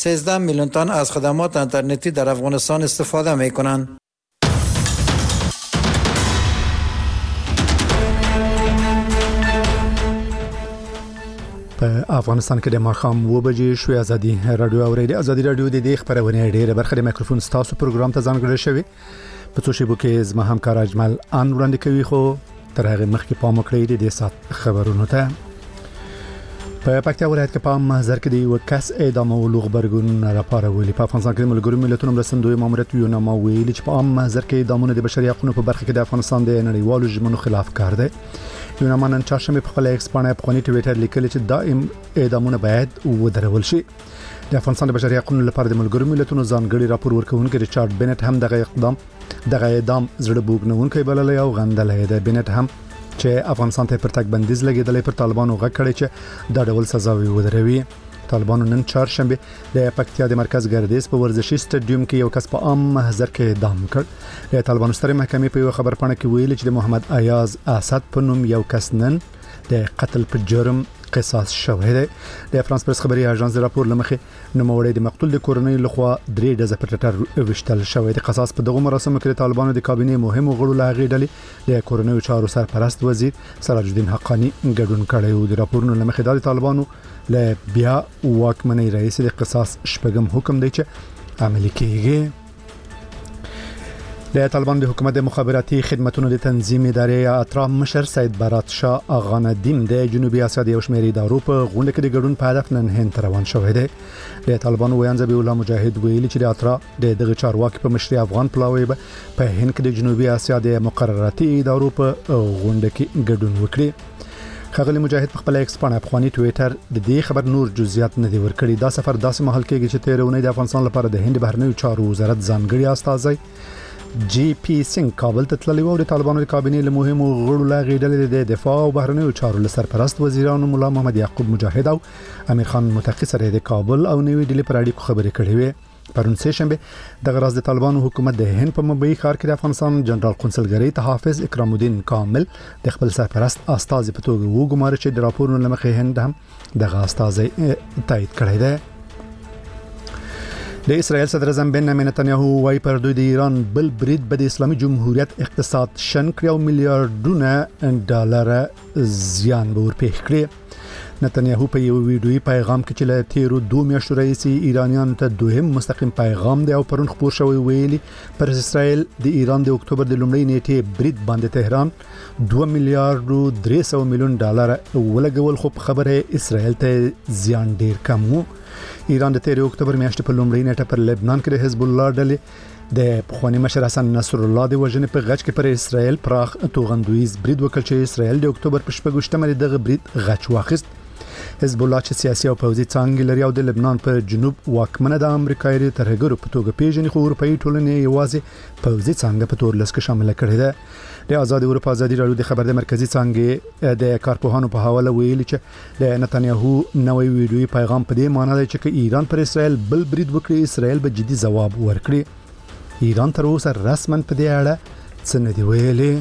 13 میلیون تن از خدمات اینترنتی در افغانستان استفاده میکنند. په افغانستان کې د ماښام 2 بجې شوې ازادي رادیو اورېدي. ازادي رادیو د دې خبرونه ډېره برخه د میکروفون ستاسو پروګرام ته ځانګړې شوی. په څو شیبو کې زما همکار اجمل ان وړاندې کوي، خو تر هغه مخکې پام وکړئ د دې سات خبرونو ته. په پکتیا ولایت کې په محضر کې د یو کس اعدامولو خبرګون راپارولې. په افغانستان کې د ملګرو ملتونو مرستندوی ماموریت یوناما ویلي چې په عام محضر کې اعدامونه د بشري حقوقو په برخه کې د افغانستان د نړیوالو ژمنو خلاف کار دی. یوناما نن چهارشنبه په خپل ایکس باندې په ټویټر لیکلی چې دائم اعدامونه باید ودرول شي. د افغانستان د بشري حقوقو لپاره د ملګرو ملتونو ځانګړي راپور ورکوونکی ریچارډ بنټ هم دغه اعدام زړه بوګنونکی بللی او غندلی دی. بنټ هم چې افغانستان ته پرتګ بندیز لګیدلې پر طالبانو غږ کړی چې دا ډول سزاوي ودروي. طالبانو نن چهارشنبه د پکتیا د مرکز ګردیز په ورزشي سټډیوم کې یو کس په عام محضر کې اعدام کړ. د طالبانو سترې محکمې په یو خبرپاڼه کې ویلي چې د محمد ایاز اسد په نوم یو کس نن د قتل په جرم قصاص شوی دی. د فرانس پرس خبري اژانس د راپور لمخې نوموړی د مقتول د کورنۍ لخوا 3 ډزه پر ټټر وشتل شوی دی. قصاص په دغه مراسمو کې طالبانو د کابینې مهمو غړو لاغې ډلې د کورنۍ چارو سرپرست وزیر سراج الدین حقانی ګډون کړی و. د راپورونو لمخې د طالبانو له بیا واکمنۍ رئیس د قصاص شپږم حکم دی چې عملي کیږي. د طالبان د حکومت د مخابراتي خدماتو د تنظیم ادارې اطراف مشر سید برات شاه اغا ندیم د جنوبي اسیا د یو شمېر ادارو په غونډه کې د ګډون په هدف نن هند روان شوی دی. د طالبان ویان ذبیح الله مجاهد ویلي چې د اطراف دغه چارواکي په مشرۍ افغان پلاوی په هند کې د جنوبي اسیا د مقرراتي ادارو په غونډه کې ګډون وکړي. خغلی مجاهد په خپل ایکس باندې افغاني ټویټر د دې خبر نور جزئیات نه دی ورکړي. دا سفر داسې مهال کېږي چې 13 اونۍ د افغانستان لپاره د هند بهرنیو چارو وزارت ځانګړي استازی جی پی سنگ کابل ته تللی و. د طالبانو د کابینې له مهمو غړو لاغې ډلې د دفاع او بهرنیو چارو له سرپرست وزیرانو مولا محمد یعقوب مجاهد او امیر خان متقی سره د کابل او نوې ډیلی پر اړیکو خبرې کړې وې. پرون سه شنبه د غراز د طالبانو حکومت د هند په مبئی ښار کې د افغانستان جنرال قونسلګری ته حافظ اکرام الدین کامل د خپل سرپرست استازي په توګه وګمارل چې د راپورونو لمخې هند هم دغه استازي تایید کړی دی. د اسرائیل صدر اعظم بنیامین نتنیاهو وايي پر دوی د ایران بل برید به د اسلامي جمهوریت اقتصاد شن کړي او میلیارډونه ډالر زیان به ورپېښ کړي. نتنیاهو په یو ویډیوي پیغام کې چې له تیرو 2 میاشتو راهیسې ایرانیانو ته دوهم مستقیم پیغام دی او پرون خبر شوی ویلي پر اسرائیل د ایران د اکتوبر د لومړۍ نیټې برید باندې تهران 2 میلیارډ 300 میلیون ډالر ولګول، خو خبره اسرائیل ته زیان ډیر کم وو. ایران د 13 اکتوبر میاشتې په لومړۍ نیټه پر لبنان کې د حزب الله ډلې د پخوانی مشر حسن نصر الله د وژنې په غچ کې پر اسرائیل پراخ توغندویز برید وکړ چې اسرائیل د اکتوبر په 28مه دغه برید غچ واخیست. حزب الله چې سیاسي او پوځي څانګې لري او د لبنان په جنوب واکمنه د امریکایي ترهګرو په توګه پیژني، خو اروپאי ټولنې یوازې پوځي څانګه په تور لس کې شامل کړي ده. د آزاد اروپا ازادي رادیو د خبر د مرکزی څانګې د کارپوهانو په حواله ویلي چې د نتنیاهو نوې ویډیوي پیغام په دې معنی دی چې ایران پر اسرائیل بل برید وکړي اسرائیل به جدي ځواب ورکړي. ایران تر اوسه رسماً په دې اړه څه نه دی ویلي.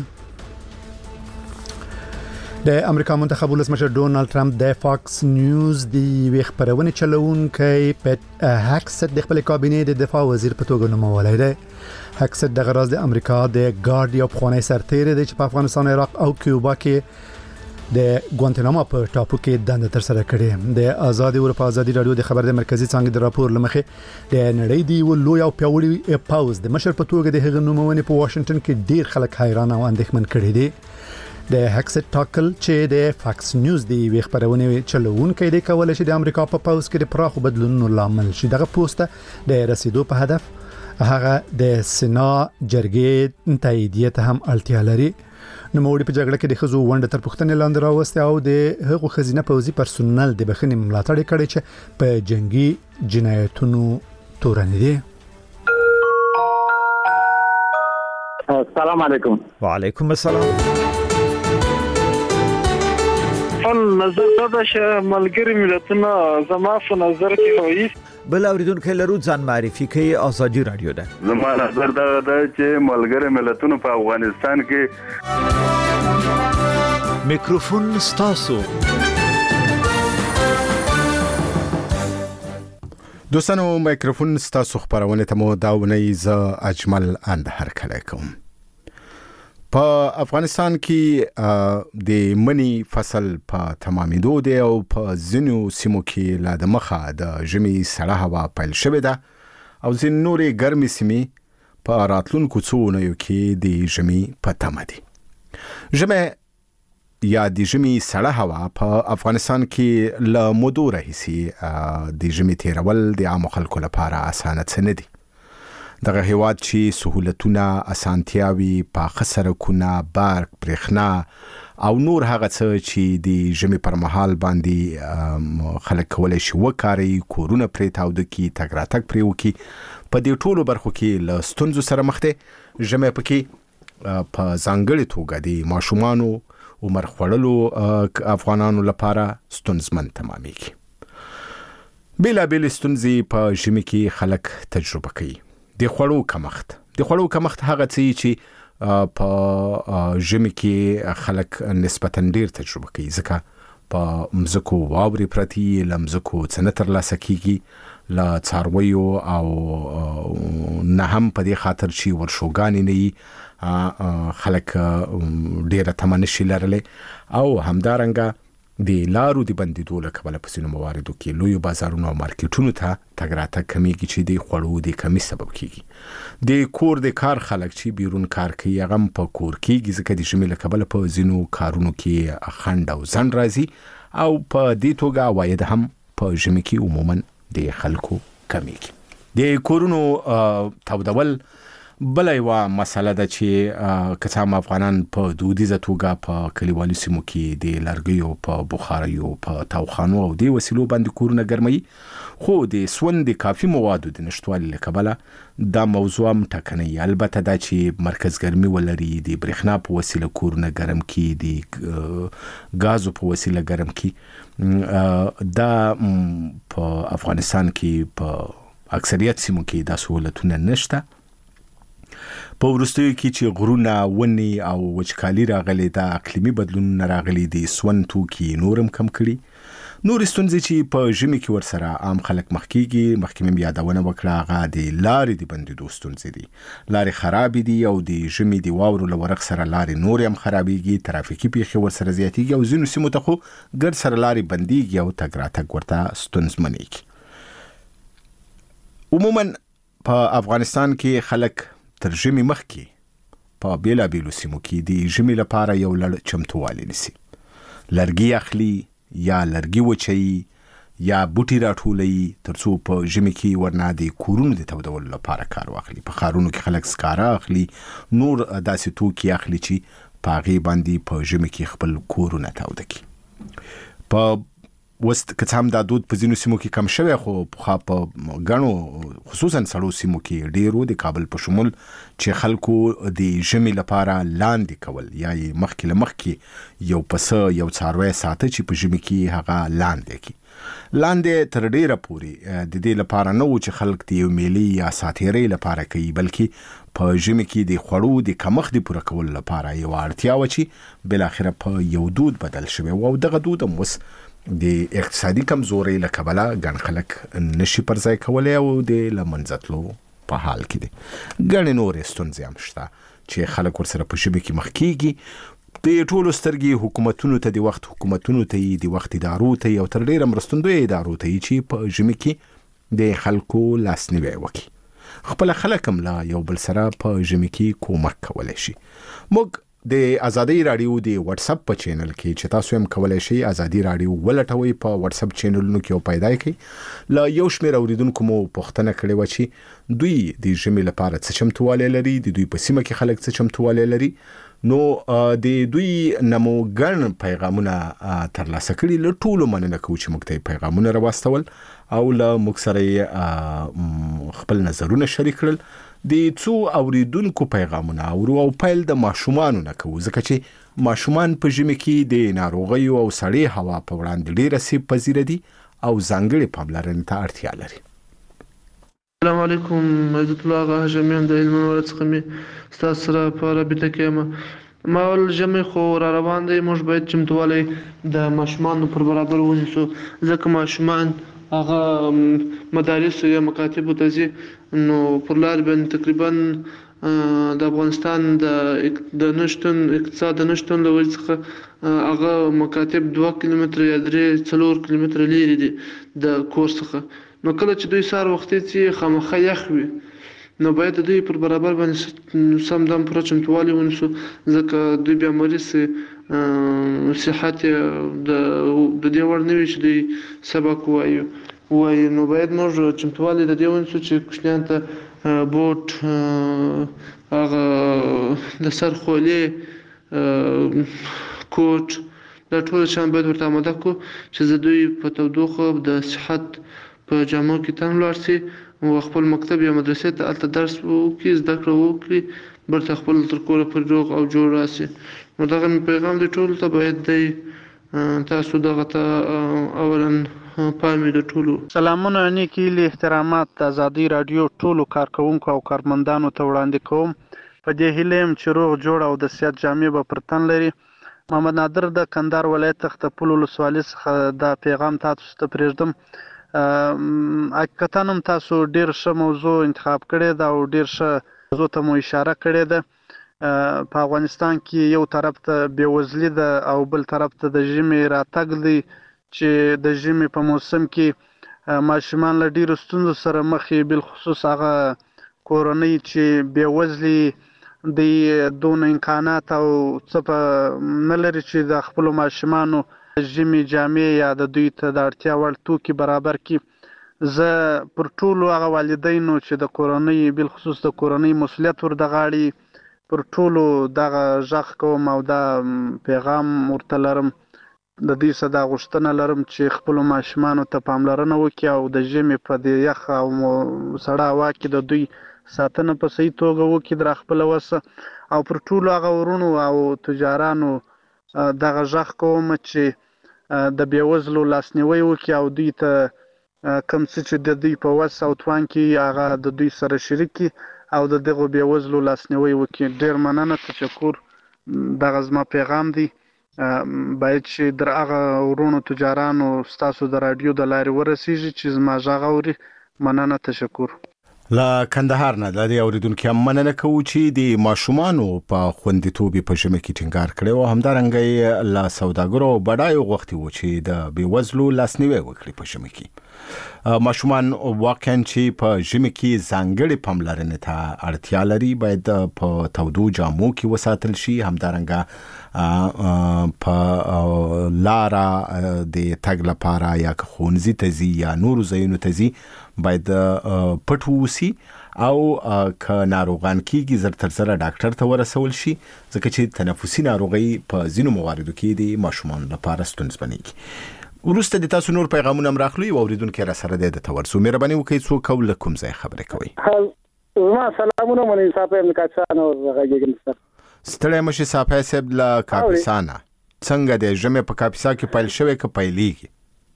د امریکا منتخب ولسمشر ډونالد ټرمپ د فاکس نیوز دی خبرونه چلوونکی پټ هکسټ د خپل کابینې د دفاع وزیر په توګه نومولی دی. هکسټ د غراز د امریکا د ګارډ یو پخوانی سرتیر دی چې په افغانستان، عراق او کیوبا کې د ګوانتنامو په ټاپو کې دنده تر سره کړې. د آزاد اروپا ازادي رادیو د خبر د مرکزی څانګې د راپور لمخې د نړۍ دی لوی او پیاوړي پاوز د مشر په توګه د هغه نومونه په واشنگټن کې ډیر خلک حیران او اندېښمن کړي دي. د هکسټ ټاکل چې د فاکس نیوز دی خبرونه چلوونکی دی کولای شي د امریکا په پاوز کې د پراخو بدلونونو لامل شي. دغه پوسټ د رسیدو په هدف هغه د سنا جرګې تاییدیه ته هم اړتیا لري. نوموړي په جګړه کې د خزو ونډه تر پوښتنې لاندې راوسته او د هغو خزینه پوځي پرسونل د بخښنې ملاتړ کړي چې په جنگي جنایتونو تورن دي. السلام علیکم. وعلیکم السلام. نظر دا چې ملګری ملتونه زما په نظر کې وایي بل اوریدونکو لرو ځان معرفي کوي. آزادي رادیو ده. زما نظر دا چې ملګری ملتونه په افغانستان کې میکروفون ستاسو. دوستانو مایکروفون ستاسو خبرونه ته مو داونی ز اجمل اندهر کله کوم. په افغانستان کې د منی فصل په تمامېدو دی او په ځینو سیمو کې لا د مخه د ژمي سړه هوا پیل شوې ده او ځینې نورې ګرمې سیمې په راتلونکو څو اونیو کې د ژمي په تمه دي. ژمی یا د ژمي سړه هوا په افغانستان کې له مودو راهیسې د ژمي تیرول د عامو خلکو لپاره اسانه څه نه دي. دغه هیواد چې سهولتونه، اسانتیاوي، پاخه سړکونه، برق، برېښنا او نور هغه څه چې د ژمي پر مهال باندې خلک کولی شي وکاري، کورونه پرې تاوده کړي، تګ راتګ پرې وکړي، په دې ټولو برخو کې له ستونزو سره مخ دی. ژمی پکې په ځانګړې توګه د ماشومانو عمر خوړلو افغانانو لپاره ستونزمن تمامېږي. بېلابېلې ستونزې په ژمي کې خلک تجربه کوي. د خوړو کمښت هغه څه چې په ژمي کې خلک نسبتاً ډیر تجربه کوي، ځکه په مځکو واورې پرتې، له مځکو څه نه ترلاسه کېږي، له څارویو او نه هم په دې خاطر چې ورشوګانې نه وي خلک ډیره تمه نشي لرلی او همدارنګه د لارو د بندېدو له کبله په ځینو مواردو کې لویو بازارونو او مارکیټونو ته تګ راتګ کمیږي چې د خوړو د کمي سبب کیږي. د کور د کار خلک چې بیرون کار کوي هغه هم په کور کېږي، ځکه د ژمي له کبله په ځینو کارونو کې خنډ او ځنډ راځي او په دې توګه عواید هم په ژمي کې عموما د خلکو کمیږي. د کورونو تودول بل یوه مسله ده چې که څه هم افغانان په دودیزه توګه په کلیوالي سیمو کې د لرګیو په بخاریو په تاوخانو او دې وسیلو باندې کورونه ګرموي، خو د سون د کافي موادو د نشتوالي له کبله دا موضوع هم ټکنۍ. البته دا چې مرکز ګرمي ولري، د برېښنا په وسیله کورونه ګرم کړي، د ګازو په وسیله ګرم کړي، دا په افغانستان کې په اکثریت سیمو کې دا سهولتونه نشته. په وروستیو کې چې غرونه، ونې او وچکالي راغلي، د اقلیمي بدلونونه راغلي، د سون توکي نورم کم کړي. نورې ستونزې چې په ژمي کې ورسره عام خلک مخ کېږي، مخکې مې یادونه وکړه، هغه د لارې د بندېدو ستونزې دي. لارې خرابې دي او د ژمي د واورو له ورغ سره لارې نورې هم خرابېږي، ترافیکي پیښې ورسره زیاتېږي او ځینو سیمو ته خو ګرد سره لارې بندېږي او تګ راتګ ورته ستونزمنېږي. عموما په افغانستان کې خلک تر ژمي مخکې په بیلابیلو سیمو کې د ژمي لپاره یو لړ چمتووالی نیسي. لرګي اخلي یا لرګي وچوي یا بوټي راټولوي تر څو په ژمي کې ورنه د کورونو د تودولو لپاره کار واخلي. په ښارونو کې خلک سکاره اخلي، نور داسې توکي اخلي چې په هغې باندې په ژمي کې خپل کورونه تاوده کړي. په اوس که څه هم دا دود په ځینو سیمو کې کم شوی، خو پخوا په ګڼو خصوصا سړو سیمو کې ډیرو د کابل په شمول چې خلکو د ژمي لپاره لاندې کول یا یې مخکې له مخکې یو پسه یو څاروی ساته چې په ژمي کې هغه لاندې کړي. لاندې تر ډیره پورې د دې لپاره نه و چې خلک د یو میلې یا ساتیرۍ لپاره کوي، بلکې په ژمي کې د خوړو د کمښت د پوره کولو لپاره یو اړتیا و چې بالاخره په یو دود بدل شوی و او دغه دود هم اوس د اقتصادي کمزورۍ له کبله ګڼ خلک نشي پر ځای کولی او د له منځه تلو په حال کې دي. ګڼې نورې ستونزې هم شته چې خلک ورسره په ژمي کې مخ کېږي. د ټولو سترګې حکومتونو ته، د وخت حکومتونو ته یې، د وخت ادارو ته یې او تر ډېره مرستندویه ادارو ته یې چې په ژمي کې د خلکو لاسنیوی وکړي. خپله خلک هم له یو بل سره په ژمي کې کومک کولی شي. موږ د ازادي رادیو د واتس اپ په چینل کې چې تاسو هم کولای شئ ازادي رادیو ولټوي، په واتس اپ چینلونو کې او پیدا کړئ. لا یو شمېر اوریدونکو مو پوښتنه کړې و چې دوی د ژمي لپاره څه چمتووالی لري، د دوی په سیمه کې خلک څه چمتووالی لري. نو د دوی نمو ګڼ پیغامونه ترلاسه کړي. له ټولو مننه کوو چې موږ ته پیغامونه راواستول او له موږ سره خپل نظرونه شریک کړل. د څو اوریدونکو پیغامونه اورو او پیل د ماشومانو نه کوو، ځکه چې ماشومان په ژمي کې د ناروغیو او سړې هوا په وړاندې ډېر آسیب پذیره دي او ځانګړې پاملرنې ته اړتیا لري. السلام علیکم، عزت الله آغا هاشمیان د هلمند ولایت څخه مې ستاسو سره په رابطه کې یم. ما ول ژمی خو را روان دی، موږ باید چمتووالی د ماشومانو پر برابر ونیسو، ځکه ماشومان هغه مدارس یا مکاتب ته ځي نو پر لار باندې تقریبا د افغانستان د نشټون اقتصاد نشټون له وجې څخه هغه مکاتب 2 کیلومتر یا 3-4 کیلومتر لري دي د کور څخه نو کله چې دوی سار وختي چې خامخا یخ وي نو باید دوی پر برابر باندې سم دم پر چمتوالي ونیسو ځکه دوی بیا مریض صحت د دې وړ نه وي چې دوی سبق وایي نو باید موږ چمتوالي د دې ونیسو چې کوچنیان ته بوټ هغه د سر خولې کوټ دا ټول شیان باید ورته آماده کړو چې زه دوی په تودوخه د صحت په جامو کې تم لاړ شي او خپل مکتب یا مدرسې ته هلته درس وکړي زده کړه وکړي بیرته خپل تر کوره پورې روغ او جوړ راشي نو دغه پیغام دی ټولو ته باید دی تاسو دغه ته اولا پامې د ټولو سلامونه نیکې هیلې احترامات د ازادي راډیو ټولو کارکوونکو او کارمندانو ته وړاندې کوم په دې هیله یم چې روغ جوړ او د صحت جامې به پر تن لري محمد نادر د کندهار ولایت تختپل ولسوالۍ څخه دا پیغام تاسو ته پرېږدم حقیقتا هم تاسو ډېر ښه موضوع انتخاب کړې ده او ډېر ښه موضوع ته مو اشاره کړې ده په افغانستان کې یو طرف ته بېوزلي ده او بل طرف ته د ژمي راتګ دی چې د ژمي په موسم کې ماشومان له ډېرو ستونزو سره مخ وي بالخصوص هغه کورنۍ چې بېوزلي دی دونه امکانات او څه نه لري چې د خپلو ماشومانو ژمي جامې یا د دوی ته د اړتیا وړ توکي برابر کړي زه پر ټولو هغه والدینو چې د کورنۍ بالخصوص د کورنۍ مسؤلیت ور د غاړي پر ټولو دغه غږ کوم او دا پیغام ورته لرم د دې څه دا غوښتنه لرم چې خپلو ماشومانو ته پاملرنه وکړي او د ژمي په دې یخ او سړه هوا کې د دوی ساتنه په صحیح توګه وکړي در خپله وسه او پر ټولو هغه ورونو او تجارانو دغه غږ کوم چې د بېوزلو لاسنیوی وکړي او دوی ته کوم څه چې د دوی په وس او توان کې هغه د دوی سره شریک کړي او د دغو بېوزلو لاسنیوی وکړي ډېر مننه تشکر دغه زما پیغام دی باید چې در هغه ورونو تجارانو ستاسو د راډیو د لارې ورسیږي چې زما غږ اوري مننه تشکر لا کندهار نه د اوریدونکو مننه کوو چې د ماشومانو په خوندیتوب په ژمه کې ټینګار کړي او همدارنګه لا سوداګرو بډایو غوښتي و چې د بیوزلو لاسنیوي وکړي په ژمه کې ماشومان واقعاً چې په ژمه کې ځانګړي پاملرنې ته اړتیا لري باید په تودو جامو کې وساتل شي همدارنګه په لارا د تګ لپاره یا ښوونځي ته ځي یا نورو ځایونو ته ځي باید پټ ووسي او که ناروغان کېږي زر تر زره ډاکټر ته ورسول شي ځکه چې تنفسي ناروغۍ په ځینو مواردو کې د ماشومانو لپاره ستونزمنېږي وروسته د تاسو نور پیغامونه هم راخلو او اوریدونکي را سره د تورسو مهرباني وکړئ څوک او له کوم ځای خبرې کوئ زما سلامونه منې صاحب ام کاپسان او غږیږم ستړی مشي صاحب صاحب له کاپسانه څنګه د ژمې په کاپسا کې پیل شوی که پیلېږي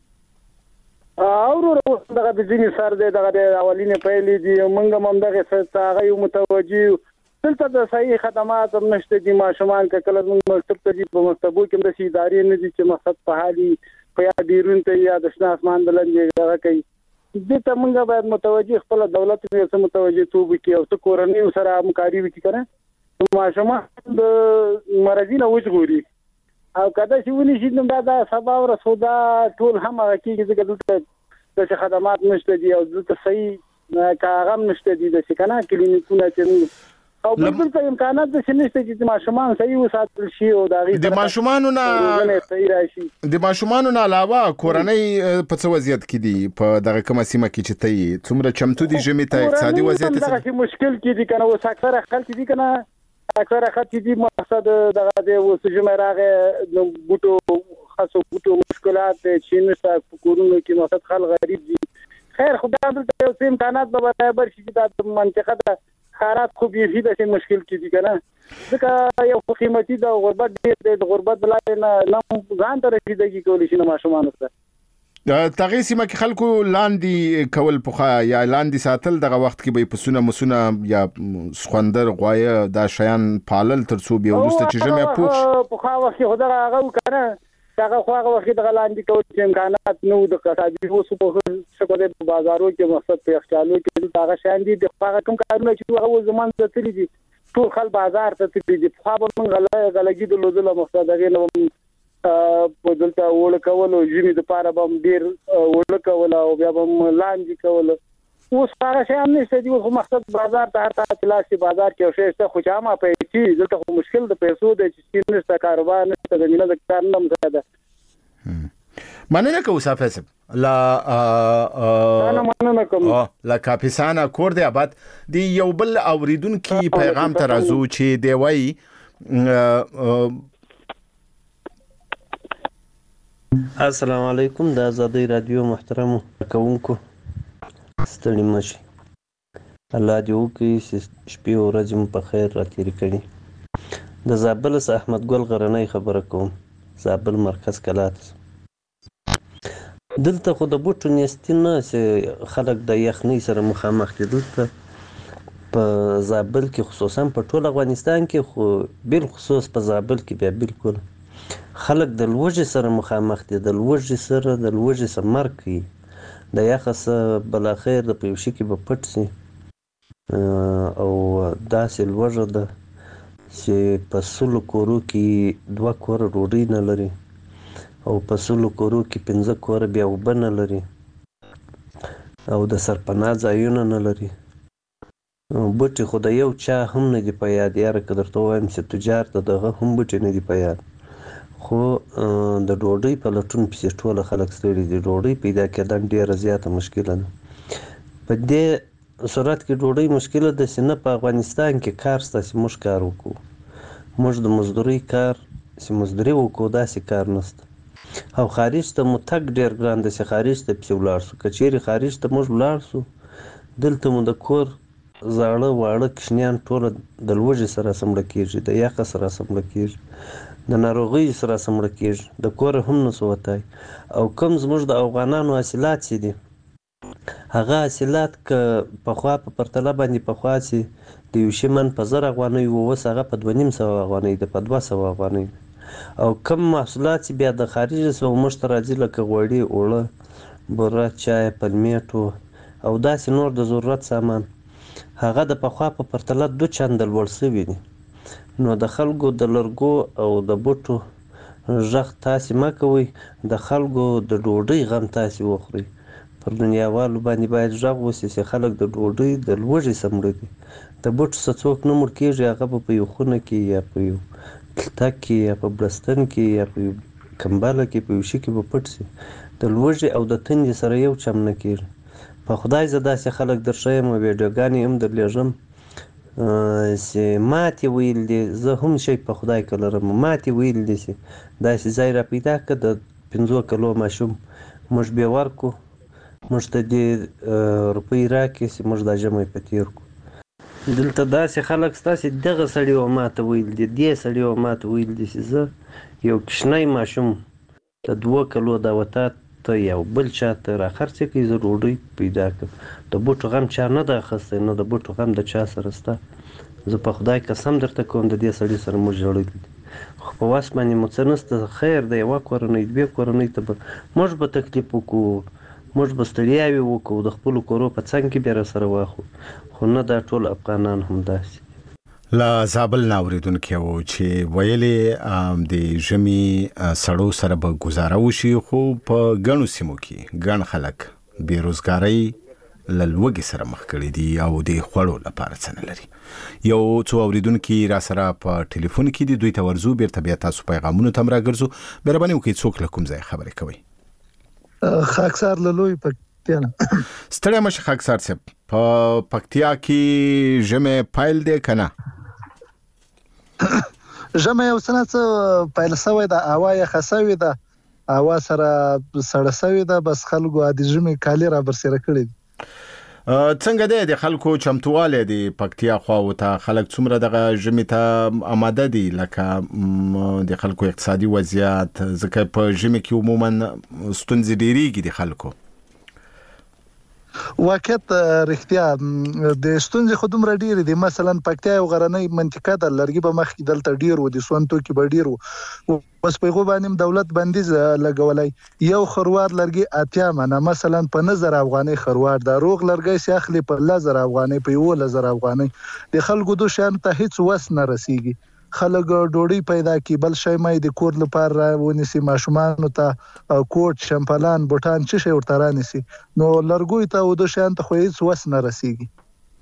او دغه د ځینې سر دی دغه د اولینې پیلې دي موږ هم دغه څه هغه یو متوجه دلته د صحیح خدمات هم نشته دي ماشومان که کله موږ مکتب ته ځي په مکتبو کې هم داسې ادارې نه دي چې مقصد په حالي په یا بیرون ته یا د شنه اسمان د لاندې دغه کوي دې ته موږ باید متوجه خپل دولت یې څه متوجه توب وکړي او څه کورنۍ سره همکاري وکړي که نه ماشومان د مرضي نه وژغوري او کله چې ونیسي نو دا سبا ورځ خو دا ټول هم هغه کېږي ځکه دلته داسې خدمات نشته دي او دلته صحیح کاغه هم نشته دي داسې که نه کلینیکونه چې او بلکل ته امکانات داسې نشته چې ماشومان صحیح وساتل شي او د هغې د ماشومانو نه علاوه کورنۍ په څه وضعیت کې دي په دغه کومه سیمه کې چې ته یې څومره چمتو دي ژمي ته اقتصادي وضعیت دغسې مشکل کې دي که نه اوس اکثره خلک دي که نه اکثره خلک دي مقصد دغه دی اوس ژمی راغی نو بوټو خاصو بوټو مشکلات دی چې نشته په کورونو کې مقصد خلک غریب دي خیر خو دا دلته یو څه امکانات به برابر شي چې دا منطقه ده خارات خو بیخي داسې مشکل کې دي که نه ځکه یو قیمتي د غربت ډېر دی د غربت بلای نه ځان ته رسیدګي کولی شي نه ماشومانو ته دغه سیمه کې خلکو لاندې کول پخوا یا لاندې ساتل دغه وخت کې به پسونه مسونه یا سخوندر غوایه دا شیان پالل تر څو بیا وروسته چې ژمی پوښ پخوا وخت خو دغه هغه وکړه هغه خو هغه وخت د غلاندې کول چې امکانات نو د قصابي اوس په شکل په بازارو کې مقصد په اختیارلو کې هغه شان دي د هغه کوم کارونه چې هغه زمان ته تللی دي ټول خل بازار ته تللی دي خو به موږ غلګي د لوزله مقصد هغه نو په دلته وړ کول او جمی د پاره بم ډیر وړ کول او بیا بم لاندې کول اوس هغه شان نشته دی خو مقصد بازار ته هر تاسو بازار کې اوسه څه خو چا ما پیسې دلته خو مشکل د پیسو د چې نشته کاروبار نشته د مینه د کار نه مزاده مننه کوم صافه لا انا مننه کوم لا کاپیسانا کور دی آباد دی یو بل اوریدونکو پیغام ترازو چې دی وای السلام علیکم د آزادی رادیو محترم کوونکو ستړي مشي الله دې وکړي شپې او ورځې مو په خیر راتېرې کړي د زابل احمد ګل غرنۍ خبره کوم زابل مرکز کلات دلته خو د بوټو نیستي نه چې خلک د یخنۍ سره مخامخ دي دلته په زابل کې خصوصا په ټول افغانستان کې خو بالخصوص په زابل کې بیا بالکل خلک د لوږې سره مخامخ دي د لوږې سره مرګ کوي د یخه سره بلاخیر د پیوشي کې به پټ سي او داسې لوږه ده چې په سلو کورو کې 2 کوره ډوډۍ نه لري او په سلو کورو کې 15 کوره بیا اوبه نه لري او د سرپناه ځایونه نه لري بوټي خو د یو چا هم نه دي په یاد یاره که درته وایم چې تجار ته دغه هم بوټي نه دي په یاد خو د ډوډۍ په لټون پسې ټوله خلک ستړي دي ډوډۍ پیدا کېدل ډېره زیاته مشکله ده په دې صورت کې ډوډۍ مشکله ده چې نه په افغانستان کې کار شته چې موږ کار وکړو موږ د مزدورۍ کار چې مزدوري وکړو داسې کار نشته او خارج ته مو تګ ډېر ګران ده چې خارج ته پسې ولاړ شو که چیرې خارج ته موږ ولاړ شو دلته مو د کور زاړه واړه کشنیان ټوله د لوږې سره سمړه کېږي د یخه سره سمړه کېږي د ناروغۍ سره سمړه کېږي د کوره هم نسو وتی او کوم زموږ د افغانانو حاصلات چې دي هغه حاصلات که پخوا په پرتله باندې پخوا چې د یو شي من په 1000 افغانۍ و اوس هغه په 2500 افغانۍ ده په 200 افغانۍ او کم محصولات چې بیا د خارج څخه موږ ته راځي لکه غوړي اوړه بوره چای پلمېټو او داسې نور د ضرورت سامان هغه د پخوا په پرتله 2 چنده لوړ شوي دي نو د خلکو د لرګو او د بوټو غږ تاسې مه کوئ د خلکو د ډوډۍ غم تاسې وخورئ پر دنیاوالو باندې باید غږ وشي چې خلک د ډوډۍ د لوږې سمړه دي د بوټو څخه څوک نه مړ کېږي هغه به په یو خونه کې یا په یو تلتک کې یا په بلستن کې یا په یو کمبله کې په یو شي کې به پټ شي د لوږې او د تندې سره یو چم نه کېږي په خدای زه داسې خلک درښیم او ویډیوګانې هم درلیږم چې ماتې ویل دي زه هم شی په خدای که لرم ماتې ویل دي چې داسې ځای را پیدا کړه د 15 کلو ماشوم موږ بې ورکو موږ ته دې روپۍ راکړي چې موږ دا ژمی په تېر کړو دلته داسې خلک شته چې دغه سړي و ماته ویل دي دې سړي و ماته ویل دي چې زه یو کوچنی ماشوم د 2 کلو دا وتا ته یو بل چا ته راخرڅې کړي زه ډوډۍ پیدا کړم د بوټو غم چا نه ده اخیستی نه د بوټو غم د چا سره شته زه په خدای قسم درته کوم د دې سړي سره موږ ژړلي دي خو په وس باندې مو څه نشته خیر د 1 کورنۍ 2 کورنۍ ته به موږ به تکلیف وکړو موږ به ستړیاوې وکړو د خپلو کورو په څنګ کې بیا راسره واخلو خو نه دا ټول افغانان هم داسې لا زابل ناوریدونکو و چې ویلې د ژمي سړو سره به گزاره وشي خو په ګڼو سیمو کې ګڼ خلک بیروزګارۍ لوږې سره مخ کړي دي او د خوړو لپاره څه نه لري یو څو اوریدونکو را سره په ټلیفون کې دي دوی ته ورزو بیرته بیا تاسو پیغامونو ته راګرځو مهرباني وکړئ څوک له کوم ځای خبرې کوي خاکسار لوی پکتیا ستړی مشه خاکسار صاحب په پکتیا کې ژمي پایل دی کنه ژمي یو څه پایل سوی دا هوا یې خسوي دا هوا سره سړه سوي دا بس خلکو د ژمي کالی را برسره کړی څنګه دی د خلکو چمتواله دی پکتیا خو ته خلک څومره دغه ژمي ته آماده دي لکه د خلکو اقتصادي وضعیت ځکه په ژمي کې عموما ستونزې ډېریږي د خلکو واقعیت رښتیا د ستونزې خودم را ډیر دي. مثلا پکتیا یو غرنۍ منطقه ده، لرګي به مخ کې دلته ډیر و دي، سونتو کې به ډیر و. بس په غو دولت بندیز لګولای. یو خروار لرګي 80 منه مثلا په 9000 افغاني خروار دا روغ لرګي سي اخلي په 1000 افغاني په 1000 افغاني. د خلکو د شان ته هیڅ وس نه رسیږي. خلک ډوډۍ پیدا کی بل شي مې د کور لپاره ونیسي، ماشومان ته کوټ شمپلان بوټان چې شي ورته رانیسي، نو لرګوي ته د شان ته خو هیڅ وس نه رسیږي.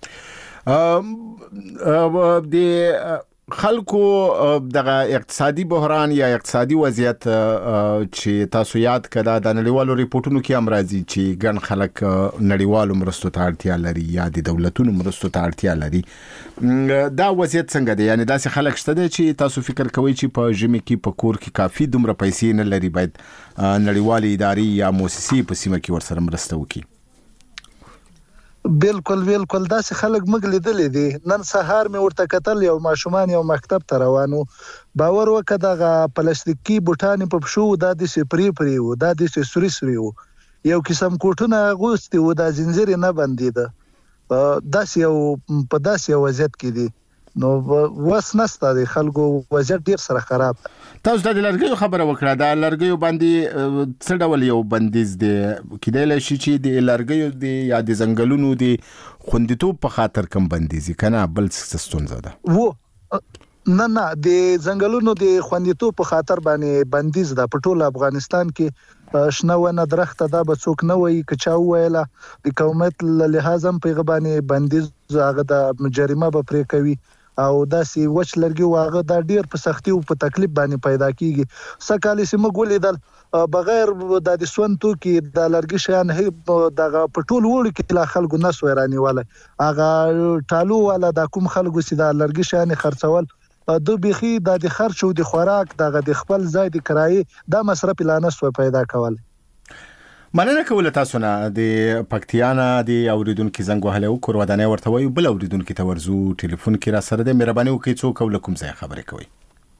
د خلکو دغه اقتصادي بحران یا اقتصادي وضعیت چې تاسو یاد کړه د نړیوالو ریپورتونو کې هم راځي چې ګڼ خلک نړیوالو مرستو ته اړتیا لري یا د دولتونو مرستو ته اړتیا لري. دا وضعیت څنګه دی؟ یعنی داسې خلک شته دي چې تاسو فکر کوئ چې په ژمي کې په کور کې کافي دومره پیسې نه لري باید نړیوالې ادارې یا مؤسسې په سیمه کې ورسره مرسته وکړي؟ بالکل داسې خلک موږ لیدلې دي. نن سهار مې ورته کتل، یو ماشومان یو مکتب ته روانو، باور وکړه دغه پلاستیکي بوټان په پښو د دې سپری وو، د دې سوري وو، یو قسم کوټونه غوستي وو، د زنجیر نه بندیده. داسې یو په داسې وضعیت کې دي، نو وس نسته د خلکو وضعیت ډیر سره خراب. تاسو د لرګیو خبره وکړه، د لرګیو باندې څه ډول یو بندیز دی؟ کېدای شي چې د لرګیو دی یا د ځنګلونو دی خوندیتوب په خاطر کم بندیزي کنه بل څه ستونزه ده؟ نه د ځنګلونو د خوندیتوب په خاطر باندې بندیز ده. په ټول افغانستان کې شنه ونه درخته دا به څوک نه وایي که چا وویله د قومیت له لحاظ هم په غبانې بندیز هغه د جریمه به پرې کوي، او داسې وچ لرګي واغه دا ډیر په سختي او په تکلیف باندې پیدا کیږي. سکهاله سیمه ګولیدل بغیر د سونتو کې د لرګي شیان دغه په ټول وړ کې لا خلکو نس ورانیواله، هغه ټالو والا د کوم خلکو چې د لرګي شیان خرڅول د بيخي د خرچ او د خوراک دغه د خپل ځای د کرایې د مصرف اعلان سو پیدا کول. مننه کوله تاسو نه د پکتیانا د اوریدونکو زنګ وهله او کور ودانې ورته وي بل اوریدونکو ته ورزو ټلیفون کې را سره د مهرباني وکړئ څوک ولکم ځای خبرې کوي.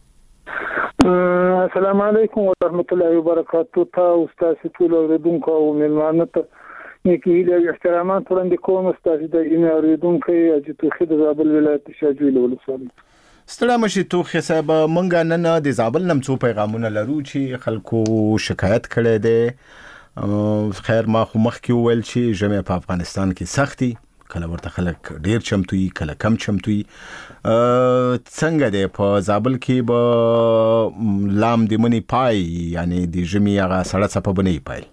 السلام علیکم ورحمت الله وبرکاتہ. تاسو استاد ټول اوریدونکو او ملمانه ته نیکی له احترامات وړاندې کوم. استاد د ایمه اوریدونکو چې توخید زابل ولایت شاجویل ولسوالۍ. ستړي مشي توخه صاحب، مونږ نن د زابل نمڅو پیغامونه لرو چې خلکو شکایت کړي دي. خیر ما خو مخ کې ویل چې ژمه په افغانستان کې سختي، کله ورته خلک ډیر چمتوي کله کم چمتوي. څنګه دی په زابل کې به لام د منی پای یعنی د ژمي هغه سړه څپه بنې پای؟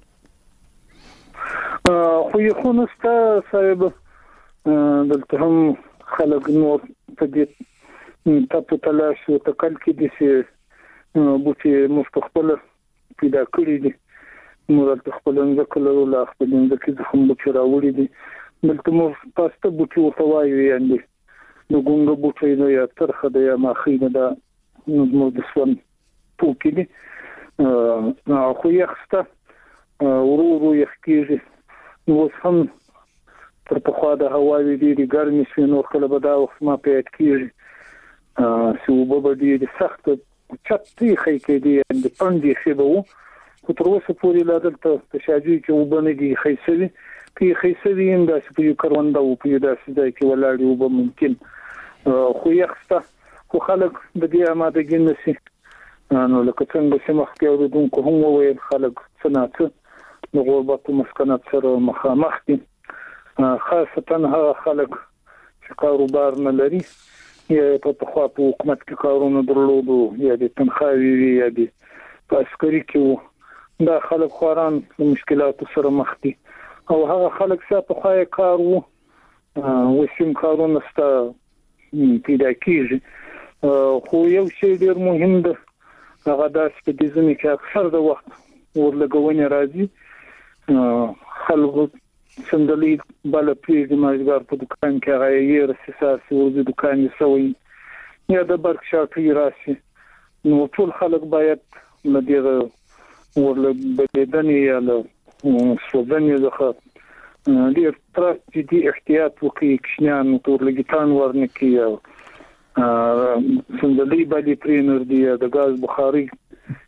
خو یې خو نسته صاحب، دلته هم خلک نور په دې تاسو تلاش او تکل کې دي چې بوتي مستقبل پیدا کړی دي. مراد خپل ځکه له خپل ځکه زخم بوتي راوړي دي. بلته مو پاسته بوتي وتوایي یعنی نو ګونګ بوتي نو یا ترخه د یا ماخینه دا نو د سون پوکي دي. خو یخسته ورو یخکیږي. نو هم تر په خوا د هواوی دي ګرمي شي، نو خپل به دا وخت ما پیټ کیږي سو به دي سخت چتي خې کې دي د پندې شبو خو تر اوسه پورې لا دلته شاجوی کې وبنګي خیسوي کې خیسوي هم د سپیو کروندو په داسې ځای کې ولاړی وب ممکن خو یخسته خو خلک د دې آمادګي نشي. نو لکه څنګه چې مخکې اوریدونکو هم وویل خلک څنګه د غربت مسکنات سره مخامخ دي، خاصه هغه خلک چې کاروبار نه لري یا په خوا په حکومت کې کارونه درلودو یا د تنخواهي یا د عسکري کې دا خلک خوران مشکلاتو سره مخ دي، او هغه خلک چې په خوا کار وو وسیم کارونه ستا پیدا کیږي. خو یو شی ډیر مهم ده، هغه د سپیډیزم کې اکثر د وخت ورلګونې راځي. خلکو سندلي بل پیږي ماجګر په دکان کې هغه یې رساسي ورځي دکان یې سوی یا د برک شاپي راشي. نو ټول خلک باید لدیغه ورلګدنې یا له سوځنې ځخه ډیر تر جدي احتیاط وکړي، کښنیان ورلګتان ورنکي یا سندلي باندې پرینر دی د غاز بخاري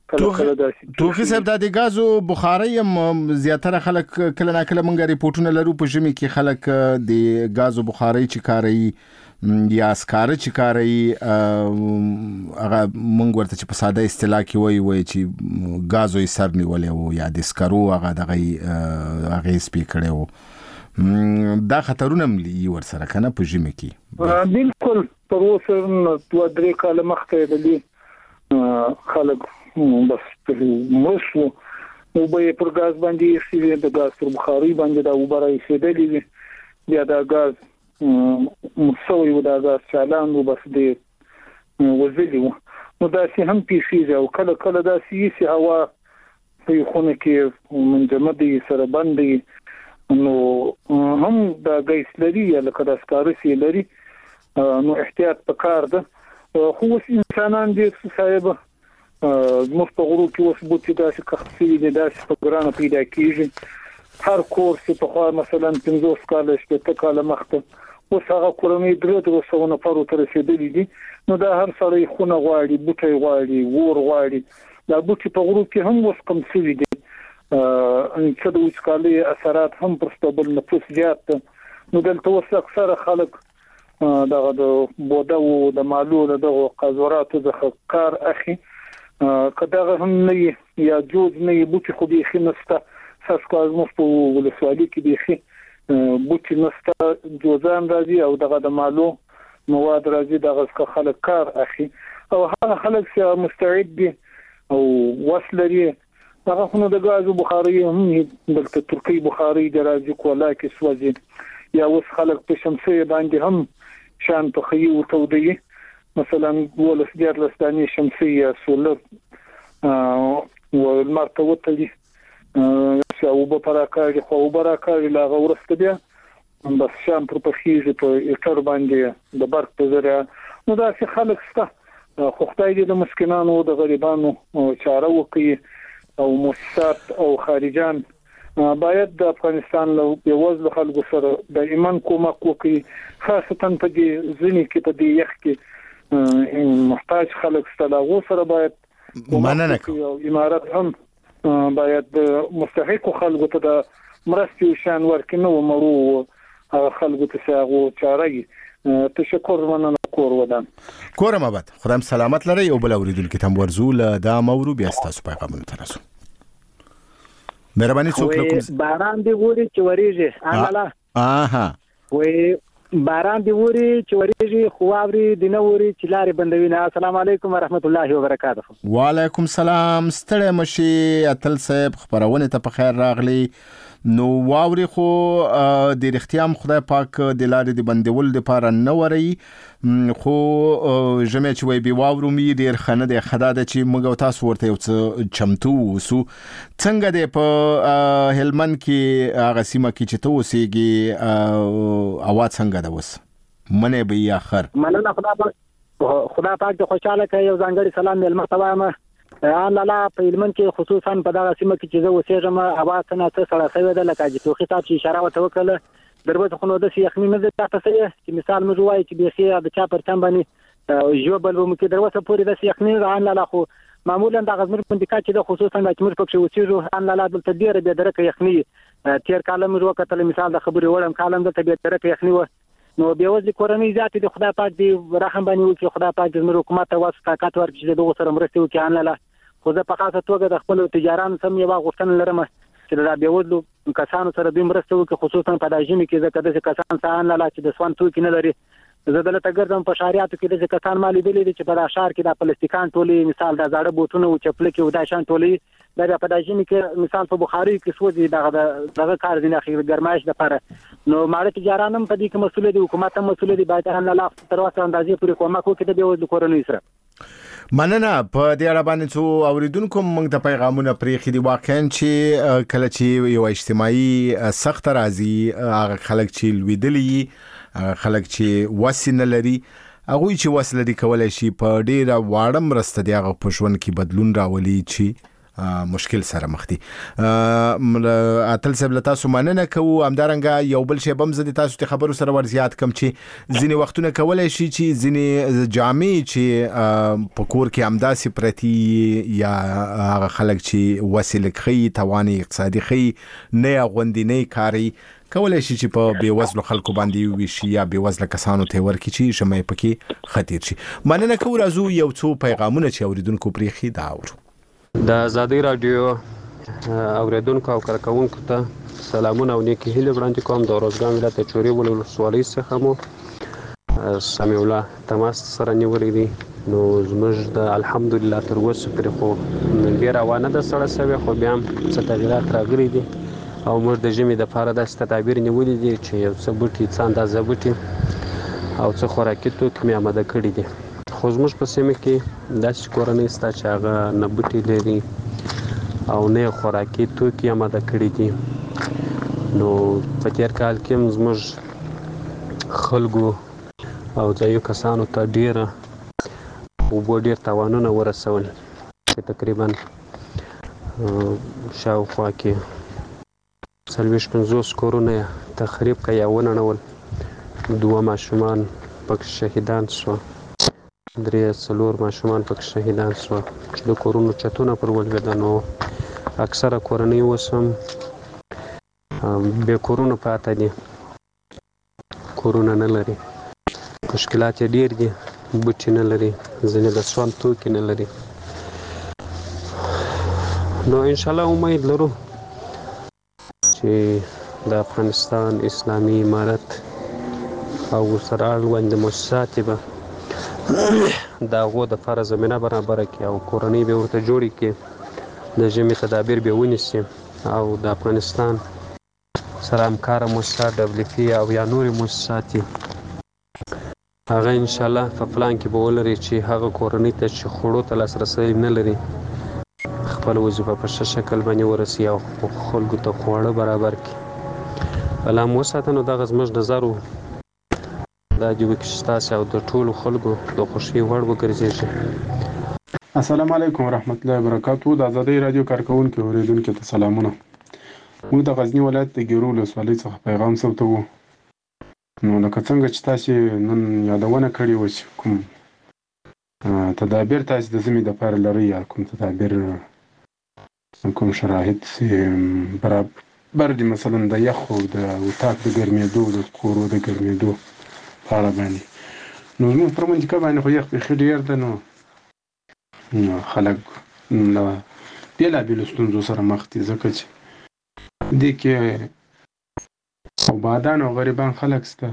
توخي صاحب د غازو بخاري زیاتره خلک کله نا کله مونږ ریپورتونه لرو په ژمي کې خلک د غازو بخاري چې کاروي یا اسکار چې کاروي هغه مونږ ورته چې په ساده اصطلاح کې وایي چې غازو یې سر نیولې وو یا د اسکارو هغه دغه سپیکړې وو دا خطرونه ملي ور سره کنه په ژمي کې بالکل پر اوسه 2-3 کال مخکې د خلک بس مشو او به پر غاز باندې چې د غاز پر بخاري باندې دا وبرای سیدلې وي بیا دا غاز مسوي و دا غاز چالان و بس دې وزلي نو دا سي هم پیښیږي او کله کله دا سي هوا په خونه کې منجمدي سره باندې نو هم دا غیس لري یا لکه د اسکارسي لري نو احتیاط پکار ده خو انسانان دې صاحب مفتغرو کې اوس بوتي داسې کخصي دي داسې پروګرام پیدا کیږي هر کورس په خوا مثلا 15 کال شپه کال مخته اوس هغه کورنۍ درته وسونه پرو تر رسیدلې دي نو دا هر سړی خونه غواړي بوتي غواړي ور غواړي دا بوتي په غرو کې هم اوس کم شوی دي ان څه د وسکالي اثرات هم پر ستبل نفوس زیات نو دلته اوس اکثر خلک دغه د بوده او د مالو د قزوراتو د کار اخی کداغه هم نه یا جوز نه بوتي خو به خنسته ساسکاز مو په ولسوالۍ کې به بوتي نسته جوزان راځي او دغه د مالو مواد راځي دغه خلک کار اخی او هغه خلک چې مستعد دي او وصلري هغه خو د غازو بخاري هم د ترکی بخاري درازي کولا کې سوځي یا وس خلک په شمسيه باندې هم شان په خيو تودي مثلا ولس ديار لستاني شمسيه سولر والمرتوتلي او بپراکاري خو وبراکاري لا غورسته بیا بس شام پر پخیږي په اټر باندې د برق په ذریعہ نو دا چې خلک ستا خو خدای دې د مسکینانو د غریبانو چاره وکړي او مؤسسات او خارجان باید د افغانستان له یوازې خلکو سره د ایمان کومک وکړي خاصتا په دې ځینې کې په دې یخ کې محتاج خلک ستلاغو سره باید مننه کوي امارات هم باید مستحق خلکو ته د مرستې شان ورکړي نو مړو خلکو ته ساغو چاره تشکر مننه کور ودان کورم آباد خدایم سلامت لري او بل اوریدونکو ته ورزول دا مورو بیا تاسو پیغامونه ترسو مهرباني څوک لکم باران دی وری چې وریږي اها وې باران دی وری چې وریږي خواوري د نوري چې لارې بندوي نه السلام علیکم ورحمت الله وبرکاته وعلیکم السلام ستړی مشي اتل صاحب خبرونه ته په خیر راغلی نو واوري خو د اختیام خدای پاک د لارې د بندول د پاره نه وری خو جمع چې وي بي واورو می ډیر خنه د خدا د چې موږ تاسو ورته یو څه چمتو وسو څنګه د په هلمند کې هغه سیمه کې چې ته وسېږي اواز څنګه ده وس منه به اخر مننه خدا پاک د خوشاله کوي یو ځانګړي سلام ملما تمامه الله په علم کې خصوصا په دغه سیمه کې چې زه وسېږم اواز څنګه څه سره سوي ده لکه چې توخي تاسو اشاره وکړه دروازه خو نو د یخني نه ده تاسو چې مثال موږ وایي چې به د چا پر تم باندې جوبل ومو کې دروازه پورې د یخني الله خو معمولا د غزمر پندکا چې د خصوصا د چمر پکې وسېږو الله د تدبیر به درکه یخني تیر کالم موږ وکړل مثال د خبري وړم کالم د تبي درکه یخني نو بیا وځي کورنۍ ذات د خدای پاک دی رحم باندې وکي خدای پاک د حکومت ته واسطه طاقت ورکړي چې دغه سره مرسته وکړي ان لا خو زه په خاصه توګه د خپل تجارانو سم یو غوښتنه لرم چې دا بیا وځو کسانو سره د مرسته وکړي خصوصا په داجمي کې ځکه د کسان سره ان لا چې د سوان توکي نه لري زه دلته ګرځم په شاریاتو کې د کسان مالي دي چې په شهر کې د پلاستیکان ټولي مثال د زاړه بوتونه او چپل کې ودای شان ټولي دا په داجمي کې مثال په بخاري کې سوځي دغه کار دي نه خیر ګرمایش د لپاره نو ماړه تجارانم په دې کې مسؤل دي حکومت هم مسؤل دي باید ان لا تر واسه اندازې پورې کومک وکړي د بیا کورنۍ سره مننه په دې اړه باندې څو اوریدونکو موږ ته پیغامونه پرېخي دي واقعا چې کله چې یو اجتماعي سخت راځي هغه خلک چې لویدلی خلک چې وسینه لري هغه چې وسله دي کولای شي په ډیره واړه مرسته دی هغه په ژوند کې بدلون راولي چې مشکل سره مخ دي. اتل سبل تاسو مننه کوو همدارنګه یو بل شی بم زدي تاسو ته خبرو سره ور زیات کم چې ځینی وختونه کولای شي چې ځینی جامع چې پکور کې امداسي پرتی یا هغه خلک چې وسیله خي تواني اقتصادي خي نه غوندي نه کاری کولای شي چې په بیوزلو خلکو باندې وشي یا بیوزله کسانو ته ورکی چې شمه پکې خطر شي. مننه کوو راځو یو څو پیغامونه چې اوریدونکو پریخي دا اورو. د ازادي رادیو اوریدونکو او کارکونکو ته سلامونه او نیکی هیله وړاندې کوم. د روزګان ولایت چوري ولسوالۍ څخه مو سمیع الله تماس سره نیولې دي. نو زموږ د الحمدلله تر اوسه پرې خو ډېره وانه د سړه سوې خو بیا هم څه تغیرات راغلي دي او موږ د ژمي دپاره داسې تدابیر نیولي دي چې یو څه بوټي څه اندازه بوټي او څه خوراکي توکي مې اماده کړي دي. خو زموږ په سیمه کې داسې کورنۍ شته چې هغه نه بوټي لري او نه خوراکي توکي اماده کړي دي. نو په تېر کال کې هم زموږ خلکو او ځایو کسانو ته ډېره اوبو ډېر تاوانونه ورسول چې تقریبا شاوخوا کې 40-50 کورونه تخریب کړه یا ونړول. 2 ماشومان پکې شهیدان شوه، 3-4 ماشومان پکې شهیدان شوه چې د کورونو چتونه پر ولوېده. نو اکثره کورنۍ اوس هم بې کورونه پاته دي، کورونه نه لري، مشکلات یې ډېر دي، بوټي نه لري، ځینې د سون توکي نه لري. نو انشاءالله امید لرو چې د افغانستان اسلامي امارت او سره اړوند مؤسسات به د هغو دپاره زمینه برابره کړي او کورنۍ به ورته جوړې کړي، د ژمي تدابیر به ونیسي او د افغانستان سره همکاره مؤسسات WFP او یا نورې مؤسسات هغه انشاءالله په پلان کې به ولري چې هغه کورنۍ ته چې خوړو ته لاسرسی نه لري خپل وظیفه په ښه شکل باندې ورسي او خلکو ته خواړه برابر کړي. الله مو وساته. نو دغه زموږ نظر و دا جوړ کې ستاسو او د ټولو خلکو د خوشي وړ وګرځي. السلام علیکم ورحمت الله وبرکاتہ. د ازادي رادیو کارکونکو اوریدونکو ته سلامونه. موږ د غزنی ولایت د ګیرو ولسوالۍ څخه پیغام ثبتوو. نو لکه څنګه چې تاسو نن یادونه کړې و چې کوم تدابیر تاسو د ژمي دپاره لري یا کوم تدابیر کوم شرایط برابر دي، مثلا د یخ او د اتاق د ګرمېدو د کورو د ګرمېدو په اړه باندې. نو زموږ پر منطقه باندې خو یخ بیخي ډېر ده. نو خلک له بېلابېلو ستونزو سره مخ دي ځکه چې دې کې آبادان او غریبان خلک شته.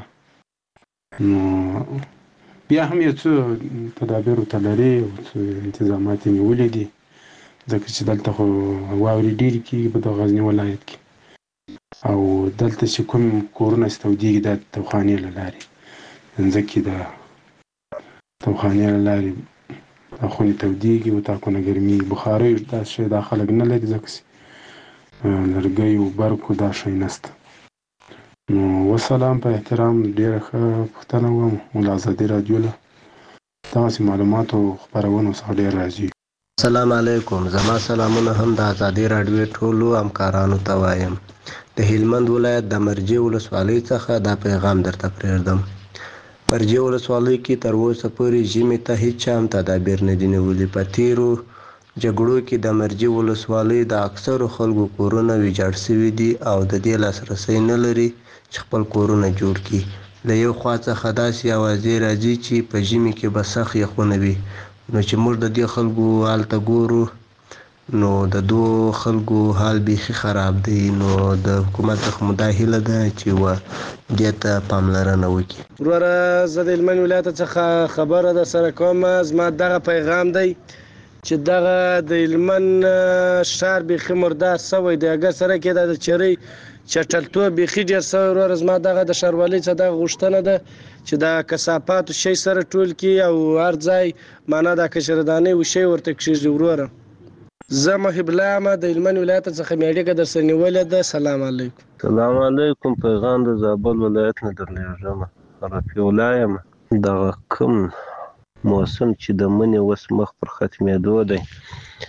نو بیا هم یو څه تدابیر ورته لري او څه انتظامات یې نیولي دي ځکه چې دلته خو واورې ډېرې کېږي په د غزني ولایت کې او دلته چې کوم کورونه استودېږي دا توخانې له لارې ځمکې د توخانې له لارې دا خونې تودېږي، اتاقونه ګرمېږي. بخارۍ دا شی دا خلک نه لري ځکه چې لرګیو برقو دا شی نشته. نو وسلام، په احترام. ډېره ښه پوښتنه وم او له ازادي راډیو له دغسې معلوماتو خپرونو څخه ډېر راضي. السلام علیکم. زما سلامونه هم د ازادي راډیو ټولو همکارانو ته وایم. د هلمند ولایت د مرجې ولسوالۍ څخه دا پیغام درته پرېږدم. مرجې ولسوالۍ کې تر اوسه پورې ژمي ته هیڅ هم تدابیر نه دي نیولي. په تېرو جګړو کې د مرجې ولسوالۍ د اکثرو خلکو کورونه ویجاړ شوي دي او د دې لاسرسی نه لري چې خپل کورونه جوړ کړي. له یو خوا څخه داسې اوازې راځي چې په ژمي کې به سخت یخونه وي. نو چې موږ د دې خلکو حال ته ګورو نو د دوه خلکو حال بیخي خراب دی. نو د حکومت څخه دا هیله ده چې دې ته پاملرنه وکړي. وروره زه د هلمند ولایت څخه خبره در سره کوم. زما دغه پیغام دی چې دغه د هلمند ښار بیخي مردار شوی دی. اګر سره کې د چرۍ چټلتوب بیخي ډېر شوی. وروره زما دغه د ښاروالۍ څخه دغه غوښتنه ده چې د کثافاتو شی سره ټول کړي او هر ځای معنا د کشردانۍ وشی ورته کښېږدي. وروره زه محب الله یم د هلمند ولایت څخه مې اړیکه در سره نیولې ده. سلام علیکم. سلام علیکم. پیغام د زابل ولایت نه درلېږم. رفیع الله یم. دغه کوم موسم چې د مني اوس مخ پر ختمېدو دی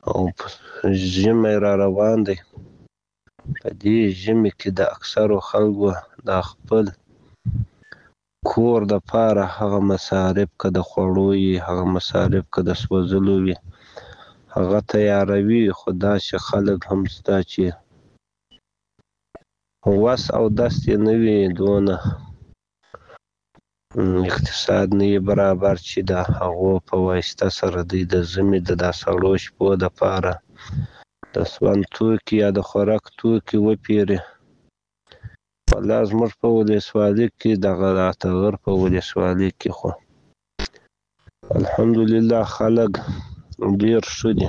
او ژمی را روان دی. په دې ژمي کې د اکثرو خلکو د خپل کور د پاره هغه مصارف که د خوړو وي، هغه مصارف که د سوځلو وي، هغه تیاروي. خو داسې خلک هم شته چې وس او دست یې نه وي، دونه اقتصاد نه یې برابر چې د هغو په واسطه سره دوی د ژمي د دا سړو شپو دپاره د سون توکي یا د خوراک توکي وپېري. والله زموږ په ولسوالۍ کې دغه د اتغر په ولسوالۍ کې خو الحمدلله خلک ډېر ښه دي.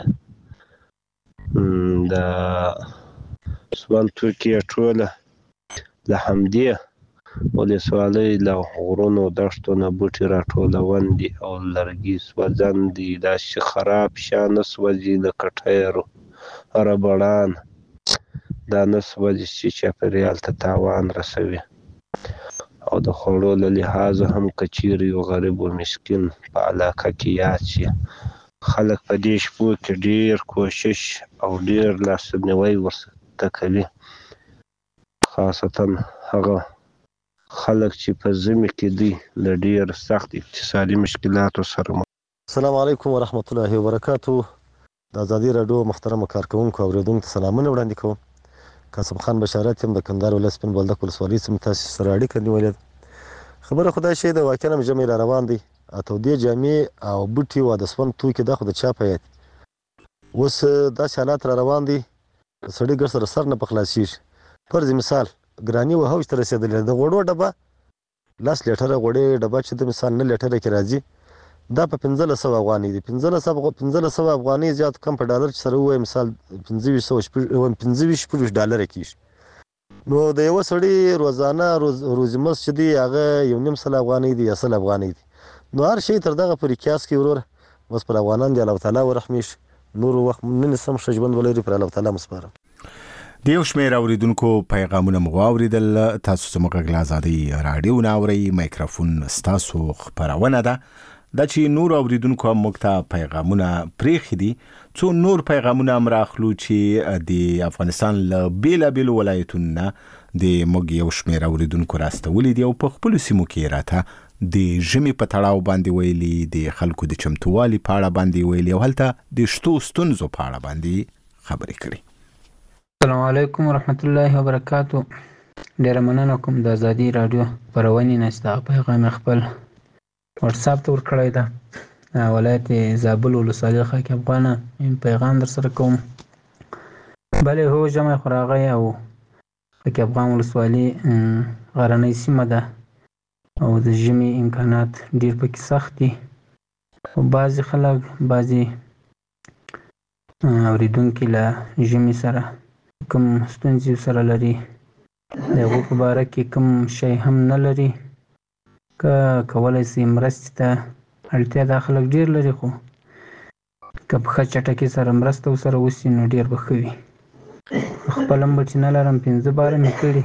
د سون توکي یې ټوله له همدې ولسوالۍ له غرونو دښتو نه بوټي راټولون دي او لرګي سوځن دي. داسې خراب شیان نه سوځي لکه ټایرو، ربړان، دا نه سوځي چې چاپېریال ته تاوان رسوي. او د خوړو له لحاظه هم که چیرې یو غریب و مسکین په علاقه کې یاد شي، خلک په دې شپو کې ډېر کوشش او ډېر لاسنیوی ورته کوي، خاصتا هغه خلک چې په ژمي کې دي له ډېر سخت اقتصادي مشکلاتو سره. السلام علیکم ورحمت الله وبرکاتو. د ازادي راډیو محترمو کارکوونکو او اوریدونکو ته سلامونه وړاندې کوم. قاسم خان بشارت یم د کندهار ولایت سپین بولدک ولسوالۍ څخه تاسو سره اړیکه نیولې ده. خبره خدای شي د واقعا ژمی را روان دی. اتودې جامې او بوټي او د سون توکي د خو د چا په یاد اوس داسې حالات را روان دي سړی ګر سره سر نه په خلاصېږي. فرض مثال ګراني و هوج ته رسېدلې د غوړو ډبه 10 لیټره غوړې ډبه چې د مثال 9 لیټره کې راځي دا په 1500 افغانۍ دي. 1500 افغانۍ زیات کم په ډالر چې سره وای مثال 25 ډالر کېږي. نو د یو سړی روزانه روزمز چې دی هغه 1.5 افغانۍ دی یا 100 افغانۍ دی. نو هر شي تر دغه پورې کیاس کې ورور بس پر افغانان دی الله تعالی ورحمیش. نور وخت نن سم ژوند ولري پر الله تعالی مسپاره. د یو شمېر اوریدونکو پیغامونه مو واوریدل. تاسو زموږ غږ له ازادۍ راډیو نه اورئ. مایکروفون ستاسو خپرونه ده. دا چې نور اوریدونکو هم موږ ته پیغامونه پرېښي دي. څو نور پیغامونه هم راخلو چې د افغانستان له بېلابېلو ولایتونو نه د موږ یو شمېر اوریدونکو راستولي دي او په خپلو سیمو کې راته د ژمي په تړاو باندې ویلي، د خلکو د چمتووالي په اړه باندې ویلي او هلته د شتو ستونزو په اړه باندې خبرې کړي. السلام علیکم ورحمت الله وبرکاتو. ډیره مننه کوم د ازادي راډیو خپرونې نه ستا پیغام خپل واتساپ ته ورکړی ده. ولایت زابل ولسوالۍ خاک افغانه پیغام در سره کوم. بلې هو ژمی خو راغی او خاک افغان ولسوالۍ غرنۍ سیمه ده او د ژمي امکانات ډېر پکې سخت دي. بعضې خلک بعضې اوریدونکي له ژمي سره کوم ستونزې سره لري د هغو په باره کې کوم شی هم نه لري که کولی سي مرستې ته اړتیا دا خلک ډېر لري خو که په ښه چټکۍ سره مرسته ورسره وشي نو ډېر به ښه وي. خپل هم بچي نه لرم 5 باره مې کړي.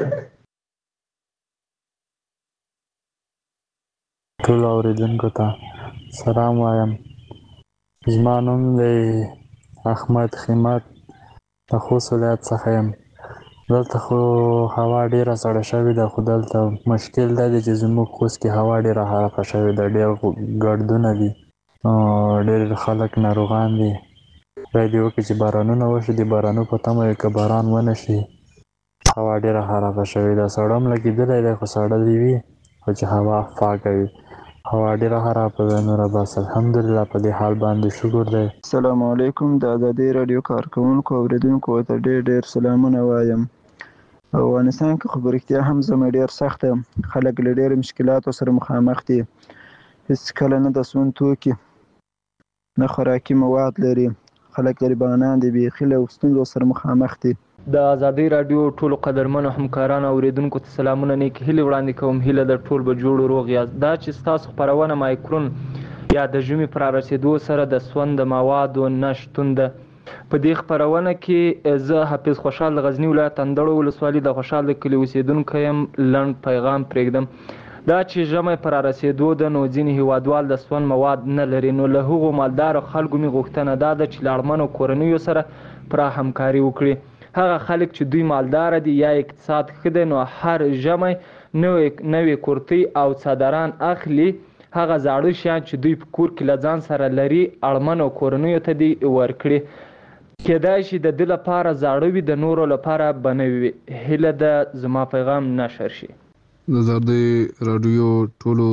ټولو اوریدونکو ته سلام وایم. زما نوم دی احمد خیمت د خوست ولایت څخه یم. دلته خو هوا ډېره سړه شوې ده خو دلته مشکل دا دی چې زموږ خوست کې هوا ډېره خرابه شوې ده. ډېر ګردونه دي، ډېر خلک ناروغان دي. باید یې وکړي چې بارانونه وشي. د بارانو په تمه یې که باران ونه شي هوا ډېره خرابه شوې ده. سړه هم لګېدلی دی خو سړه دې وي خو چې هوا پاکه وي. هوا ډېره خرابه ده. نوره بس الحمدلله په دې حال باندې شکر دی. السلام علیکم. د ازادۍ راډیو کارکوونکو اوریدونکو ته ډېر سلامونه وایم. افغانستان کې خو په رښتیا هم ژمی ډېر سخت دی. خلک له ډېرو مشکلاتو سره مخامخ دي. هېڅ کله نه د سون توکي نه خوراکي مواد لري. خلک غریبانان دي، بیخي له ستونزو سره مخامخ دي. د ازادۍ راډیو ټولو قدرمنو همکارانو اوریدونکو ته سلامونه نیک هیلې وړاندې کوم. هیله در ټول به جوړ روغ یاست. دا چې ستاسو خپرونه مایکرون یا د ژمي پر رسېدو سره د سون د موادو نه شتون ده. په دې خپرونه کې زه حافظ خوشحال د غزني ولایت اندړو ولسوالۍ د خوشحال د کلي اوسېدونکی یم. لنډ پیغام پرېږدم. دا چې ژمی پر رسېدو ده نو ځینې هیوادوال د سون مواد نه لري، نو له هغو مالدارو خلکو مې غوښتنه دا ده چې له اړمنو کورنیو سره پوره همکاري وکړي. هغه خلک چې دوی مالداره دي یا اقتصاد ښه دی نو هر ژمی نوې کورتۍ او څادران اخلي. هغه زاړه شیان چې دوی په کور کې له ځان سره لري اړمنو کورنیو ته دې ورکړي. کېدای شي د ده لپاره زاړه وي، د نورو لپاره به نوي وي. هیله ده زما پیغام نشر شي. د آزادۍ راډیو ټولو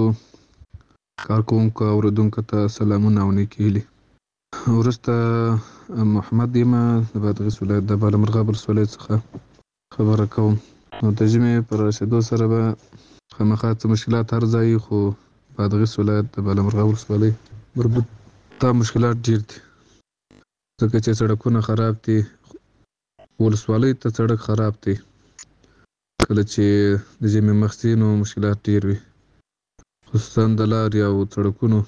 کارکوونکو او اورېدونکو ته سلامونه او نیکې هیلې. وروسته محمد یم د بادغیس ولایت د بالامرغاب ولسوالۍ څخه خبره کوم. نو د ژمي پر رسېدو سره به خامخا څه مشکلات هر ځای، خو بادغیس ولایت د بالامرغاب ولسوالۍ مربوط دا مشکلات ډېر دي، ځکه چې سړکونه خراب دي. ولسوالۍ ته سړک خراب دی، کله چې د ژمي مخکې نو مشکلات ډېر وي، خصوصا د لارې او سړکونو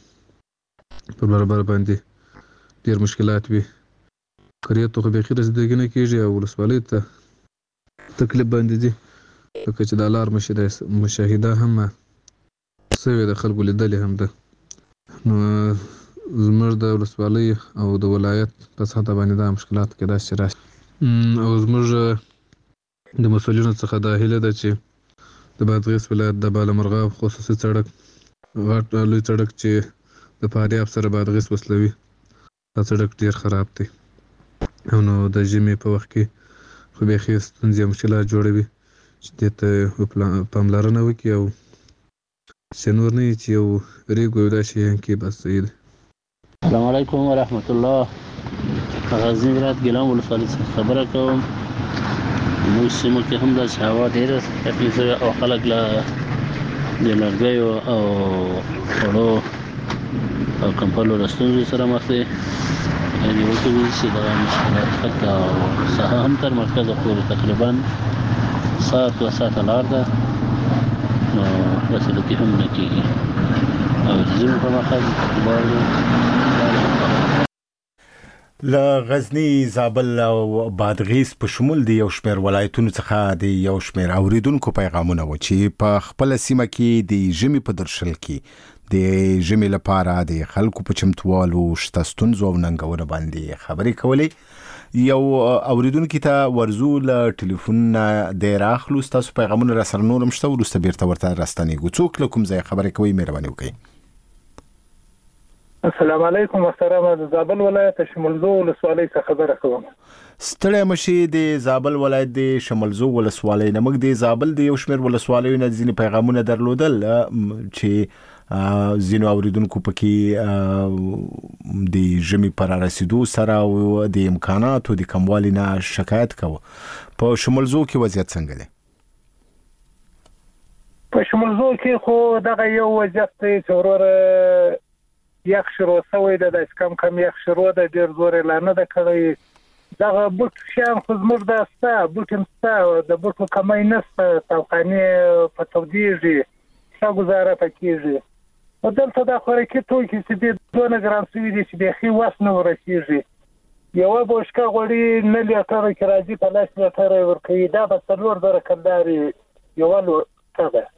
په برابر باندې ډېر مشکلات وي. قریو ته خو بیخي رسېدګي نه کېږي او ولسوالۍ ته تکلیف باندې دي، ځکه چې د لار مشاهده هم سوې د خلکو لیدلې هم ده. نو زموږ د ولسوالۍ او د ولایت په سطحه باندې دا مشکلات کېدای شي راشي، او زموږ د مسؤلینو څخه دا هیله ده چې د بادغیس ولایت د بالامرغاب خصوصي سړک، غټ لوی سړک چې د فاریاب سره بادغیس وصلوي، دا سړک ډېر خراب دی. نو د ژمي په وخت کې خو بیخي ستونزې او مشکلات جوړوي چې دې ته پاملرنه وکړي، او چې نور نه وي چې یو ریګ وي دا شیان کې بس صحیح دی. السلام علیکم ورحمت الله. غزني ولایت ګیلان ولسوالۍ څخه خبره کوم. موږ سیمه کې هم داسې هوا ډېره یخني شوې او خلک له د لرګیو او خوړو او کمپلو له ستونزو سره مخ دي. یعنې وکړي چې دغه مشکلات حتی ساحه هم تر مرکزه پورې تقریبا ساعت 2 ساعته لار ده، نو رسېدګي هم نه کېږي او د ژمي په مخه له غزني، زابل او بادغیس په شمول د یو شمېر ولایتونو څخه د یو شمېر اوریدونکو پیغامونه و چې په خپل سیمه کې د ژمي په درشل کې د ژمي لپاره د خلکو په چمتووالو شته ستونزو او ننګونو باندې خبرې کولې. یو اوریدونکو ته ورزو له ټلیفون د راخلو، ستاسو پیغامونه را سره نور هم شته، وروسته بیرته ورته راستنیږو. څوک له کوم ځای خبرې کوي؟ مهرباني وکړئ. السلام علیکم محترمه، د زابل ولایت شمولزو ولسوالۍ څخه خبره کوم. ستړی مشي د زابل ولایت د شمولزو ولسوالۍ نه. موږ د زابل د یو شمېر ولسوالیو نه ځینې پیغامونه درلودل چې ځینو اوریدونکو پکې د ژمي پر رسېدو سره او د امکاناتو د کموالي نه شکایت کوه. په شمولزو کې وضعیت څنګه دی؟ په شمولزو کې خو دغه یو وضعیت دی چې وروره یخ شروع شوی ده، داسې کم یخ شروع ده، ډېر زور یې لا نه ده کړی. دغه بوټ شیان خو زموږ دا شته، بوټ هم شته، د بوټو کمی نه شته، تاوخانې په تودېږي، ښه ګزاره په کېږي. او دلته دا خوراکي توکي چې دي دونه ګران شوي دي چې بیخي وس نه ورسېږي. یوه بوشکه غوړي 9 لیټره کې راځي، په 10 لیټره یې ورکوي، دا به 4 زره کلدارې یوه لوټه ده.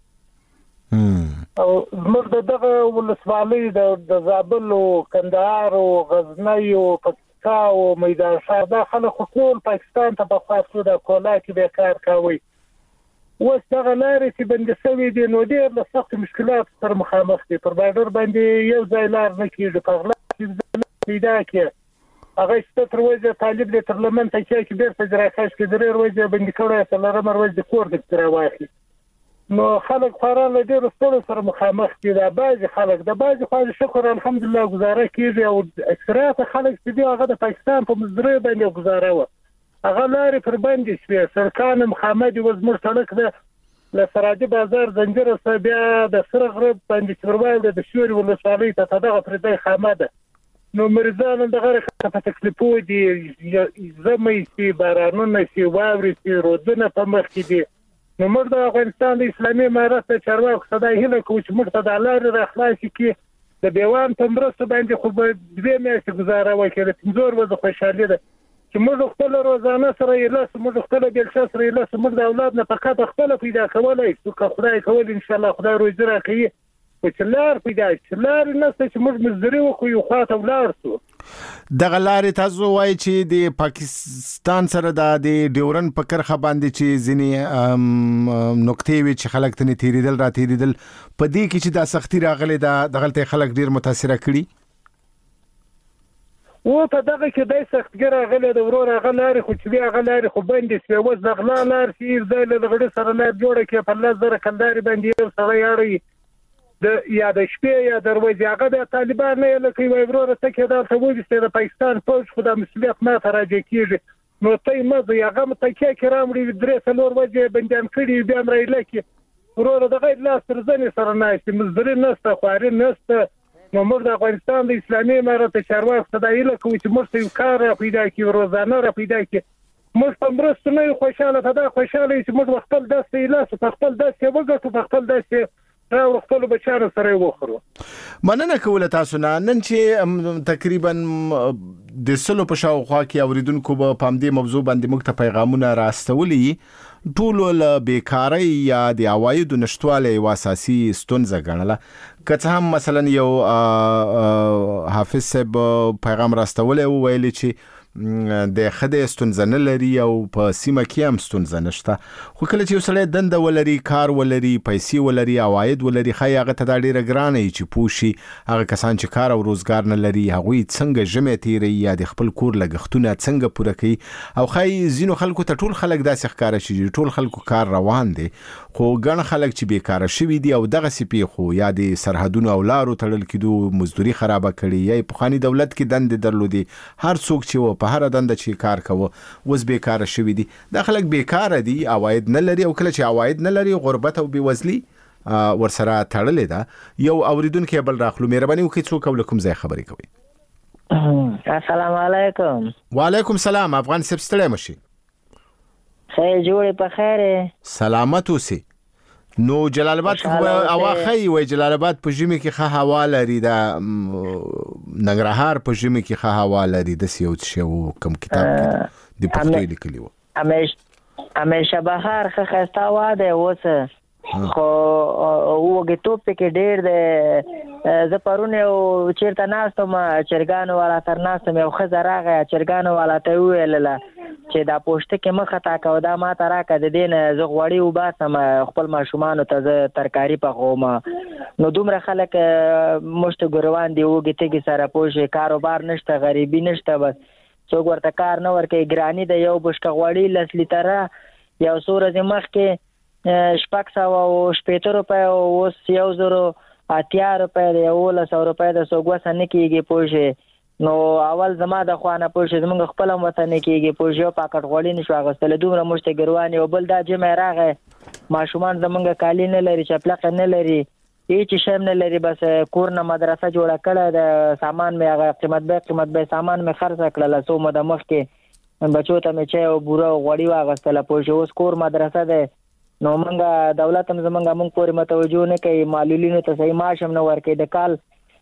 او زموږ دغه ولسوالۍ د زابل او کندهار او غزنی او پکتیکا او میدان ښار دا خلک خو ټول پاکستان ته پخوا تلو، د کولا کې به کار کوي. اوس دغه لارې چې بندې شوې دي نو ډېر له سختو مشکلاتو سره مخامخ دي. پر بارډر باندې یو ځای لار نه کېږي، په غلا کې پیدا کړي هغه شته تر ورځې طالب دی تر لمن ته کې بېرته جراکاش کې 3 ورځې بندي کړی، څلورمه ورځ د کور د راواخلي. نو خلک خورا له ډېرو ستړو سره مخامخ دي. دا بعضې خلک د بعضې خوا شکر الحمدلله ګزاره کېږي، او اکثریت خلک چې دي هغه د پاکستان په مزدورۍ باندې ګزاره وه. هغه لارې پر بندې شوې، سړکان هم خامه دي. اوس زموږ سړک ده له سراجي بازار زنجیر څخه بیا د سره غره باندې چې ورباندې د شوري ولسوالۍ ته دغه پر ځای خامه ده. نو مریضان هم دغه په تکلیفو دي، ژمی شي، بارانونه شي، واورې شي، رودونه په مخ کې دي. نو موږ د افغانستان د اسلامي امارت د چارواکو څخه دا هیله کوو چې موږ ته دا لارې را خلاصې کړي. د دیوان په مرسته باندې خو به 2 میاشتې ګزاره وکړي، د 5 ورځې خوشحالي ده. چې موږ خپل روزانه سره یې لاس موږ خپل بلشا سره یې لاس موږ د اولاد نه فقط خپل پیدا کولای شو که خدای کول ان شاء الله خدای روزي راکړي چې لار پیدا چې لار نه چې موږ مزدوري وکړو یو خاطر ولار سو دغه لارې تاسو وایي چې د پاکستان سره د ډیورن په کرخه باندې چې ځینې نقطې وي چې خلک ته تیریدل را تیریدل په دې کې چې دا سختي راغلي د غلطي خلک ډیر متاثر کړي و په دغه کې د سختګر غلې د ورور غلاري خو چې بیا غلاري خو باندې سوي وز دغلا لار چې د لغړي سره لار جوړه کې په لزر کنداري باندې سره یاري د یا د شپې یا دروازه هغه د طالبان نه لکه وي ورور ته کې دا ثبوت چې د پاکستان فوج خو د مسؤلیت نه تراجع کیږي نو ته مزه هغه متکه کرام لري درې څلور وجه بندان کړي بیا امر لکه ورور د غیر لاس ترځنې سره نه چې مزدوري نسته خواري نسته نو موږ د افغانستان د اسلامي امارت چارواکو تدایله کوي چې موږ یو کار پیدا کړو روزانه را پیدا کړو موږ په مرسته نه خوشاله ته دا خوشاله چې موږ خپل داسې لاس په خپل داسې وګټو په خپل داسې راو خپل بچانو سره وخورو مننه کوله تاسو نن چې تقریبا د سلو په شاوخوا کې اوریدونکو په پامدې موضوع باندې موږ ته پیغامونه راستولي ټول له بیکاری یا د عوایدو نشټواله یو اساسي ستونزه ګڼله که هم مثلا یو حافظ صاحب پیغام راستولې ویلي چې د خدای ستونزه نه لري او په سیمه کې هم ستونزه نشته خو کله چې یو سړی دنده ولري کار ولري پیسې ولري عواید ولري خای هغه ته د ډیره ګرانه چې پوشي هغه کسان چې کار او روزګار نه لري هغه څنګه جمع تیری یا د خپل کور لګښتونه څنګه پوره کوي او خای زینو خلکو ته ټول خلک داسې ښکارا شي ټول خلکو کار روان دي خو ګڼ خلک چې بیکاره شوي دي او دغه سپی خو یا د سرحدونو او لارو تړل کېدو مزدوري خرابه کړي یا په خاني دولت کې دند درلودي هر څوک چې په هر دند چې کار کوي وز بیکاره شوي دي دا خلک بیکاره دي عواید نه لري او کله چې عواید نه لري غربت او بیوزلي ورسره تړلې ده یو اوریدونکو بل راخلو مهرباني وکړئ څوک ولکم ځای خبرې کوي السلام علیکم وعلیکم السلام افغان سب ستړی مشي خیر جوړې په خیر سلامت اوسئ نو جلال آباد کې اواخی وای جلال آباد په ژمي کې ښه هوا لري دا ننګرهار په ژمي کې ښه هوا لري د سیو څه کم کتاب کې د پښتو لیکلی و همیشه بهار ښه خسته وا ده اوس خو وګه توپ کې ډېر ده ز پرونه او چیرته ناستم چرګانو والا تر ناستم یو خزراغه چرګانو والا ته ویلله چې دا پوښتنه کې مخه تا کو دا ما ته راکړه د دین زه غوړی و باسم خپل ماشومان ته ترکاری په خوما نو دومره خلک مشت ګروان دی وګه ته کې سره پوښه کاروبار نشته غریبی نشته بس څوک ورته کار نه ورکې ګرانی د یو بشک غوړی لسلی تر یو سورج مخ کې شپږ سوه او شپېته روپۍ اوس 1080 روپۍ دی 1100 روپۍ د سوګوسه نه کېږي پوښې نو اول زما د خوانه پوښې زمونږ خپل هم ورته نه کېږي پوښې یو پاکټ غوړي نشو اخیستلی دومره مشته ګروانې او بل دا جمع راغی ماشومان زمونږ کالي نه لري چپلقې نه لري هیڅ شی نه لري بس کور نه مدرسه جوړه کړه د سامان مې هغه قیمت به سامان مې خرڅ کړل سو مده مخکې بچو ته مې چای او بوره غوړي واغستله پوښې اوس کور مدرسه ده نو منګه دولت هم زمونږ مونږ پورې متوجه نه کوي معلولینو ته صحیح معاش هم نه ورکوي د کال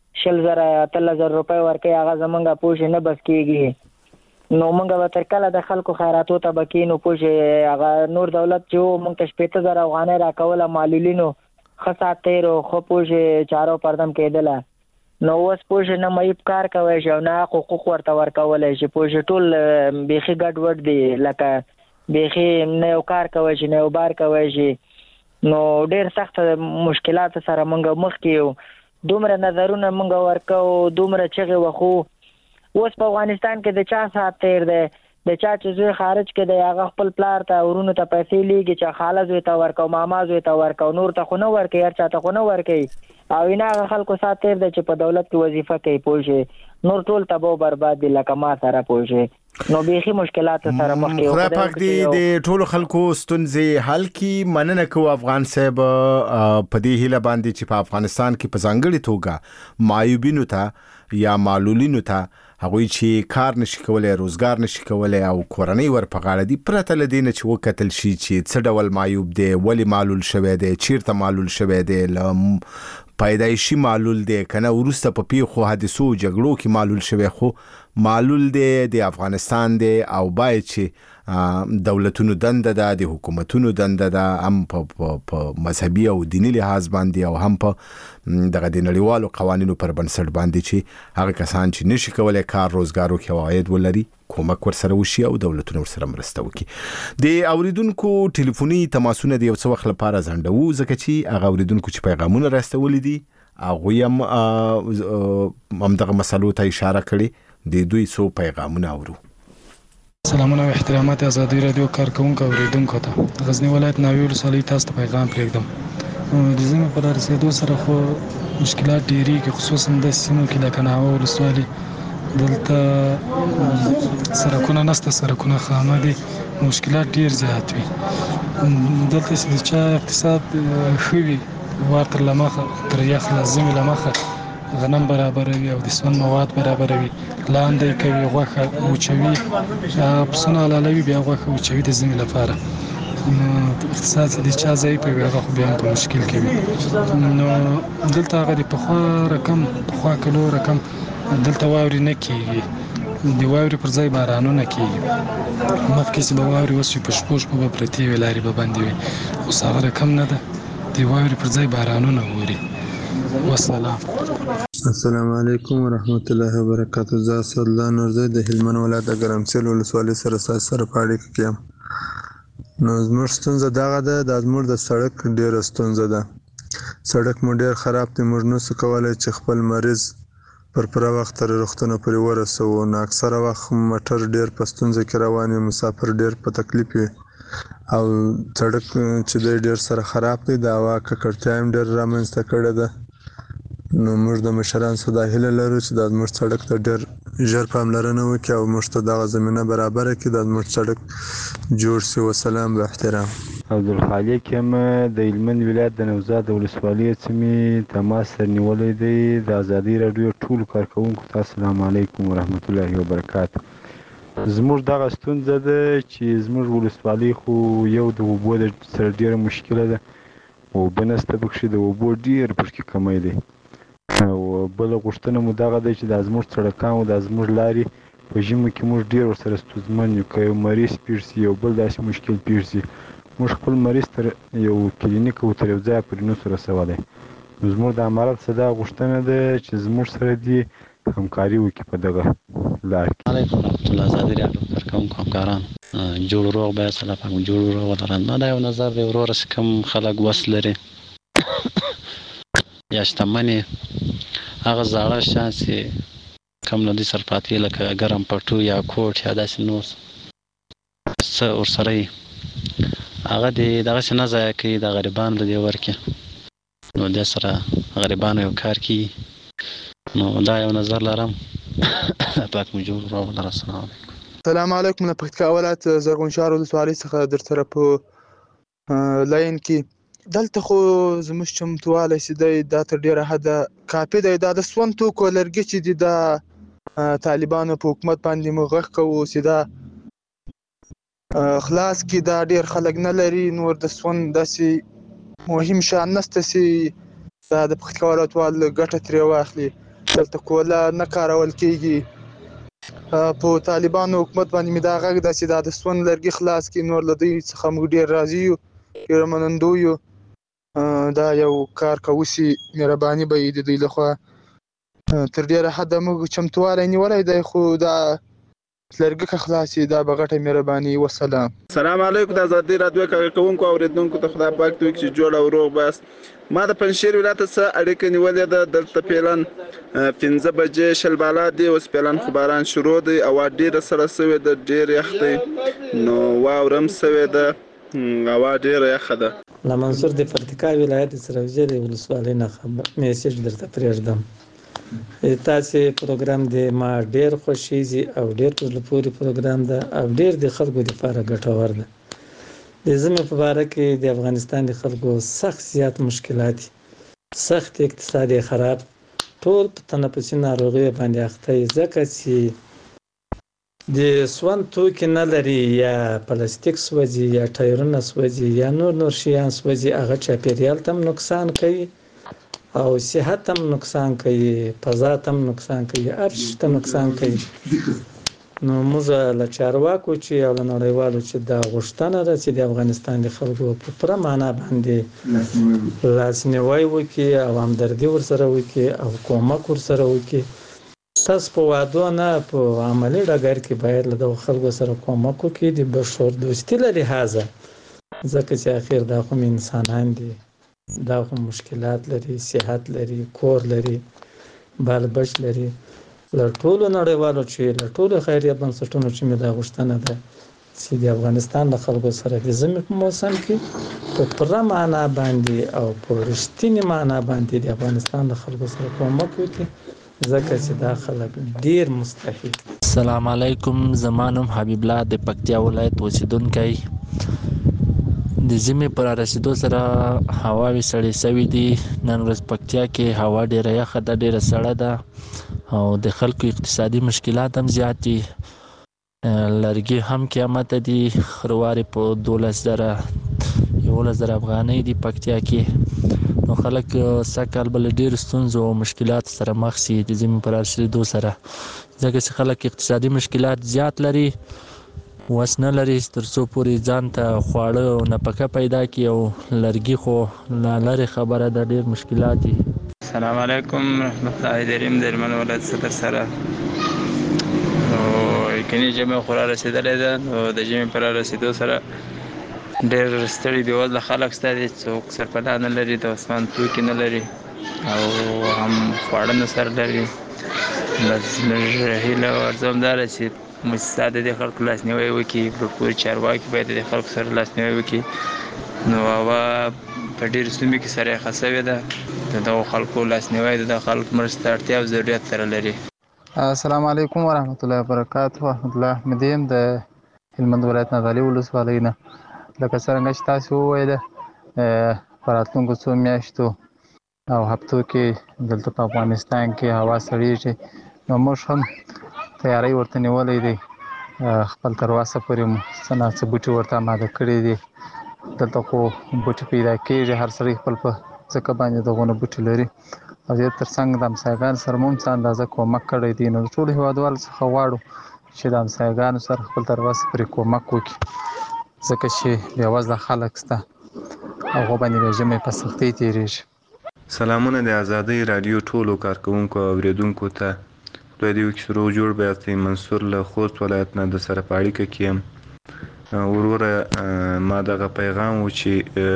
20,000 روپۍ ورکوي هغه زمونږ پوښې نه بس کېږي نو مونږ به تر کله د خلکو خیراتو ته به کېنو پوښې هغه نور دولت چې و مونږ ته 50,000 افغانۍ راکوله معلولینو ښه ساعت تېر و ښه پوښې چارو پردم کېدله نو اوس پوښې نه معیب کار کوی شي او نه حقوق ورته ورکولی شي پوښې ټول بیخي ګډ وډ دي لکه بیخي نه یو کار کوی شي نه یو بار کوی شي نو ډېر سخت مشکلات سره مونږ مخ کې یو دومره نظرونه مونږ ورکو دومره چغې وخو اوس په افغانستان کې د چا ساعت تېر دی د چا چې زوی خارج کې دی هغه خپل پلار ته ورونو ته پیسې لیږي چې خاله زوی ته ورکو ماما زوی ته ورکو نور ته خو نه ورکوي هر چا ته خو نه ورکوي او اینا هغه خلکو ساعت تېر دی چې په دولت کې وظیفه کوي پوه نور ټول تباہ برباد دي لکه ما سره پوه نو بیخي مشکلات سره مخ کې خدای پاک دې د ټولو خلکو ستونزې حل کړي مننه کوم افغان صاحب په دې هیله باندې چې په افغانستان کې په ځانګړي توګه معیوبینو ته یا معلولینو ته هغوی چې کار نشي کولای، روزګار نشي کولای او کورنۍ ور په غاړه دي، پرته له دې نه چې وکتل شي چې څه ډول معیوب دی، ولې معلول شوی دی، چیرته معلول شوی دی، پیدایشي معلول دی کنه ورسته په پیښو حادثو جګړو کې معلول شوی، خو معلول دی د افغانستان دی او باید چې دولتونو دنده ده، د حکومتونو دنده ده، هم په مذهبي او دینی لحاظ باندې او هم په دغه د نړیوالو قوانینو پر بنسټ باندې چې هغه کسان چې نشي کولای کار روزګار وکړي او عاید ولري کومک ورسره وشي او دولتونه ورسره مرسته وکړي. د اوریدونکو ټلیفوني تماسونه د یو څه وخت لپاره ځنډو ځکه چې هغه اوریدونکو چې پیغامونه راستولي دي هغه هم دغه مسلو ته اشاره کړي، د دوی څو پیغامونه اورو. سلامونه او احترامات ازادي رادیو کارکونکو اوریدونکو ته. غزنی ولایت ناوې ولسوالۍ تاسو ته پیغام پرېږدم. د زمو پر رسیدو سره خو مشکلات ډېری کې خصوصا د سیمو کې لکه ناوې ولسوالۍ دلته سرکونه نشته، سرکونه خامه دي، مشکلات ډېر زیات وي. دلته چې چا اقتصاد ښه وي ورته له مخه تر یخ لازمي له مخه غنم برابروي او د سون مواد برابروي، لاندې کوي غوښه وچوي، پسونه حلالوي، بیا غوښه وچوي د ځمې لپاره. اقتصاد د چا ځای په هغه خو بیا په مشکل کې وي. نو دلته هغه د پخوا کلو رقم دلته واوري نه کېږي، د واوري پر ځای بارانونه کېږي. مخکې چې به واوري اوس په شپو به پرتې وي، لارې به بندې وي، اوس هغه رقم نه ده، د واوري پر ځای بارانونه اوري. والسلام. السلام علیکم ورحمت الله وبرکاته. زه اسدالله نورزی د هلمند ولایت د ګرمسیر ولسوالۍ سره په اړیکه کې یم. نو زموږ ستونزه دغه ده، دا زموږ د سړک ډېره ستونزه ده. سړک مو ډېر خراب دی، موږ نشو کولی چې خپل مریض پر پوره وخت تر روغتونه پورې ورسوو. نو اکثره وخت موټر ډېر په ستونزه کې روان وي، مسافر ډېر په تکلیف وي او سړک چې دی ډېر سره خراب دی، د هوا ککړتیا هم ډېر رامنځته کړې ده. نو موږ د مشرانو څخه دا هیله لرو چې دا زموږ سړک ته ډېر ژر پاملرنه وکړي او موږ ته دغه زمینه برابره کړي، دا زموږ سړک جوړ شي. وسلام، با احترام. عبدالخالق یم د هلمند ولایت د نوزاد ولسوالۍ څخه تماس سره نیولی دی. د ازادي راډیو ټولو کارکوونکو ته السلام علیکم ورحمت الله وبرکاته. زموږ دغه ستونزه ده چې زموږ ولسوالۍ خو یو د اوبو سره ډېره مشکله ده، اوبه نشته پکښې، د اوبو ډېر پکښې کمی دی. او بله غوښتنه مو دغه دی چې دا زموږ سړکان او دا زموږ لارې په ژمي کې موږ ډېر ورسره ستونزمن یو. که یو مریض پیښ شي، یو بل داسې مشکل پیښ شي، موږ خپل مریض تر یو کلینیک او تر یو ځایه پورې نشو رسولی. نو زموږ د امارت څخه دا غوښتنه ده چې زموږ سره دې همکاري وکړي په دغه لار کې. علیکم ورحمت الله. ازادي راډیو کارکوونکو همکاران جوړ روغ باید الله پاک جوړ روغ ولرن. ما دا یو نظر دی، وروره چې کوم خلک وس لري یا شتمن هغه زاړه شیان چې کم له دوی سره پاتې لکه ګرم پټو یا کوټ یا داسې نور څه ورسره وي، هغه دغسې نه ضایع کوي، د غریبانو له دې ورکړي، نو دې سره غریبانو یو کار کوي. نو دا یو نظر لرم. پاک مو جوړ روغ ولره. السلام علیکم. السلام علیکم. له پکتیکا ولایت زرغونشهر ولسوالۍ څخه در سره په لاین کې. دلته خو زموږ چمتوالی چې دی دا تر ډېره حده کافي دی. دا د سون توکو لرګي چې دي د طالبانو په حکومت باندې موږ غږ کوو چې دا خلاص کړي، دا ډېر خلک نه لري. نور د سون داسې مهم شیان نشته چې دا د پکتیکا ولایتوال ګټه ترې واخلي. دلته کوله نه کارول کېږي. په طالبانو حکومت باندې مې دا غږ ده چې دا د سون لرګي خلاص کړي. نور له دوی څخه موږ ډېر راضي یو، ډېر منندوی یو. دا یو کار کوي، مهرباني به د دوی لخوا تر ډېره حده موږ چمتوالی نیولی دی، خو دا لرګي که خلاص شي دا به غټه مهرباني. وسلام. السلام علیکم. د ازادي راډیو کارکوونکو اوریدونکو ته خدای پاک دوی چې جوړ او روغ باست. ما د پنجشیر ولایت څخه اړیکه نیولې ده. دلته پیلن 15 بجې شل بالا دی، اوس پیلن خو باران شروع دی، هوا ډېره سړه سوې ده، ډېر یخ دی، نو واوره هم سوې ده، هوا ډېره یخه ده. له منصور د پکتیکا ولایت سروجې د ولسوالۍ نه میسج درته پرېږدم. تاسې پروګرام دی ما ډېر خوښیږي او ډېر په زړه پورې پروګرام ده او ډېر د خلکو لپاره ګټور ده. د ژمي په باره کې د افغانستان د خلکو سخت زیات مشکلات، سخت اقتصاد خراب ټول په تنفسي ناروغیو باندې اخته دي، ځکه چې د سون توکي نه لري، یا پلاستیک سوځي، یا ټایرونه سوځي، یا نور شیان سوځي، هغه چاپیریال ته هم نقصان کوي او صحت هم نقصان کوي، فضا ته هم نقصان کوي، هر شي ته نقصان کوي. نو موږ له چارواکو چې او له نړیوالو چې دا غوښتنه ده چې د افغانستان د خلکو په پوره معنا باندې لاسنیوی وکړي او همدردي ورسره وکړي او کومک ورسره وکړي. تاسو په وعدو نه په عملي ډګر کې باید له دغو خلکو سره کومک وکړي د بشر دوستي له لحاظه، ځکه چې اخر دا خو انسانان دي، دا خو مشکلات لري، صحت لري، کور لري، بال بچ لري. له ټولو نړیوالو چې له ټولو خیریه بنسټونو چې مې دا غوښتنه ده چې د افغانستان له خلکو سره د ژمي په موسم کې په پوره معنا باندې او په رښتینې معنا باندې د افغانستان له خلکو سره کومک وکړي، ځکه چې دا خلک ډیر مستحق. السلام علیکم، زما نوم حبیب الله د پکتیا ولایت اوسیدونکی. د ژمي پر رسیدو سره هواوې سړې سوي دي. نن ورځ پکتیا کې هوا ډیره یخه ده، ډیره سړه ده او د خلکو اقتصادي مشکلات هم زیات دي. لرګي هم قیمت دي، خروارې په 11,000 افغانۍ دي پکتیا کې. نو خلک سږکال به له ډېرو ستونزو او مشکلاتو سره مخ شي د ژمي پر رسیدو سره، ځکه چې خلک اقتصادي مشکلات زیات لري، وس نه لري تر څو پورې ځان ته خواړه او نفقه پیدا کړي، او لرګي خو لرې خبره ده، ډېر مشکلات دي. السلام علیکم رحمت الله دریم د هلمند ولایت صدر سره. نو یقیني ژمی خو را رسېدلی ده، نو د ژمي په را رسېدو سره ډېر ستړي بېوزله خلک شته دي، څوک سرپناه نه لري، د اسمان توکي نه لري او هم خواړه نه سر لري. بس موږ هیله ورځم دا ده چې مؤسسات د دې خلکو لاسنیوی وکړي، پورې چارواکي باید د دې خلکو سره لاسنیوی وکړي. نو هوا په ډېرو سیمو کې سره یخه سوې ده، د دغو خلکو لاسنیوی د دغه خلکو مرستې ته اړتیا او ضرورت سره لري. السلام علیکم ورحمت الله وبرکاته. احمد الله احمدي یم د هلمند ولایت نادعلي ولسوالۍ نه. لکه څرنګه چې تاسو وویل په راتلونکو څو میاشتو او هفتو کې دلته په افغانستان کې هوا سړېږي، نو موږ هم تیاری ورته نیولی دی. خپل تر اوسه پورې مو څه نه څه بوټي ورته اماده کړي دي. دلته خو بوټي پیدا کېږي، هر سړی خپل په ځمکه باندې دغونه بوټي لري او دې تر څنګ د همسایګانو سره مو هم څه اندازه کومک کړی دی. نو د ټولو هېوادوالو څخه غواړو چې د همسایګانو سره خپل تر اوسه پورې کومک وکړي، ځکه چې بېوزله خلک شته، هغو باندې د ژمي په سختۍ تېرېږي. سلامونه د ازادۍ راډیو ټولو کارکوونکو او اورېدونکو ته. خدای دې وکړي چې روغ جوړ به یاستئ. منصور له خوست ولایت نه د سره په اړیکه کې یم. وروره ما دغه پیغام و چې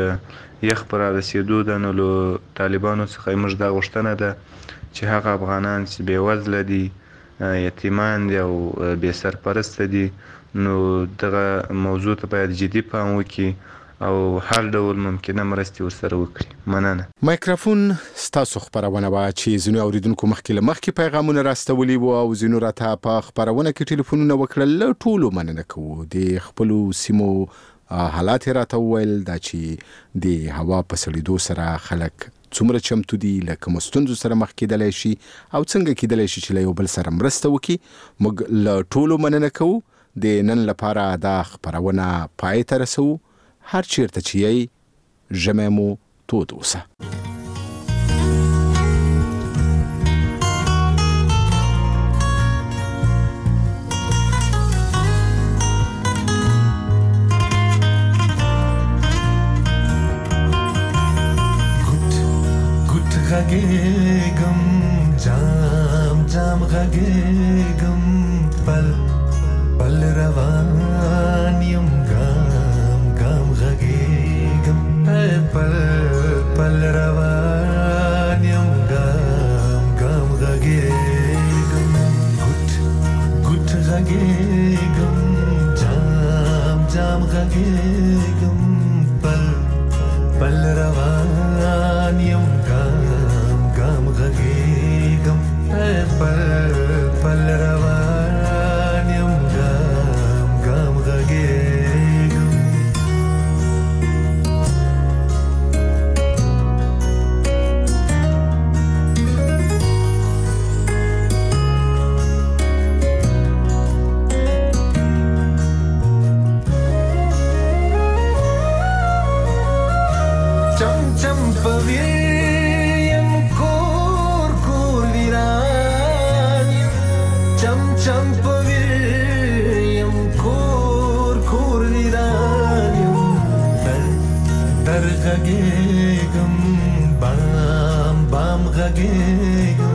یخ پر رسېدو ده، نو له طالبانو څخه موږ دا غوښتنه ده چې هغه افغانان چې بېوزله دي، یتیمان دي او بې سرپرسته دي، نو دغه موضوع ته باید جدي پام وکړي او هر ډول ممکنه مرستې ورسره وکړي. مننه. مایکروفون ستاسو خبرونه وه چې ځینو اوریدونکو مخکې له مخکې پیغامونه راستولي وو او ځینو راته په خبرونه کې ټلیفونونه وکړل. له ټولو مننه کوو. د خپلو سیمو حالات یې راته وویل، دا چې د هوا په سړېدو سره خلک څومره چمتو دي، له کومو ستونزو سره مخ کېدلی شي او څنګه کېدلی شي چې له یو بل سره مرسته وکړي. موږ له ټولو مننه کوو. د نن لپاره دا خبرونه پای ته رسوو. هر چیرته چې یې ژمی مو تود اوسه. गुट غږېږم جام جام غږېږم پل پل روان یم ګام ګام غږېږم پل پل روان یم ګام ګام غږېږم ګوټ ګوټ غږېږم جام جام غږېږم پل پل روان یم ګام ګام غږېږم پل پل روان یم ګام ګام غږېږم غږېږم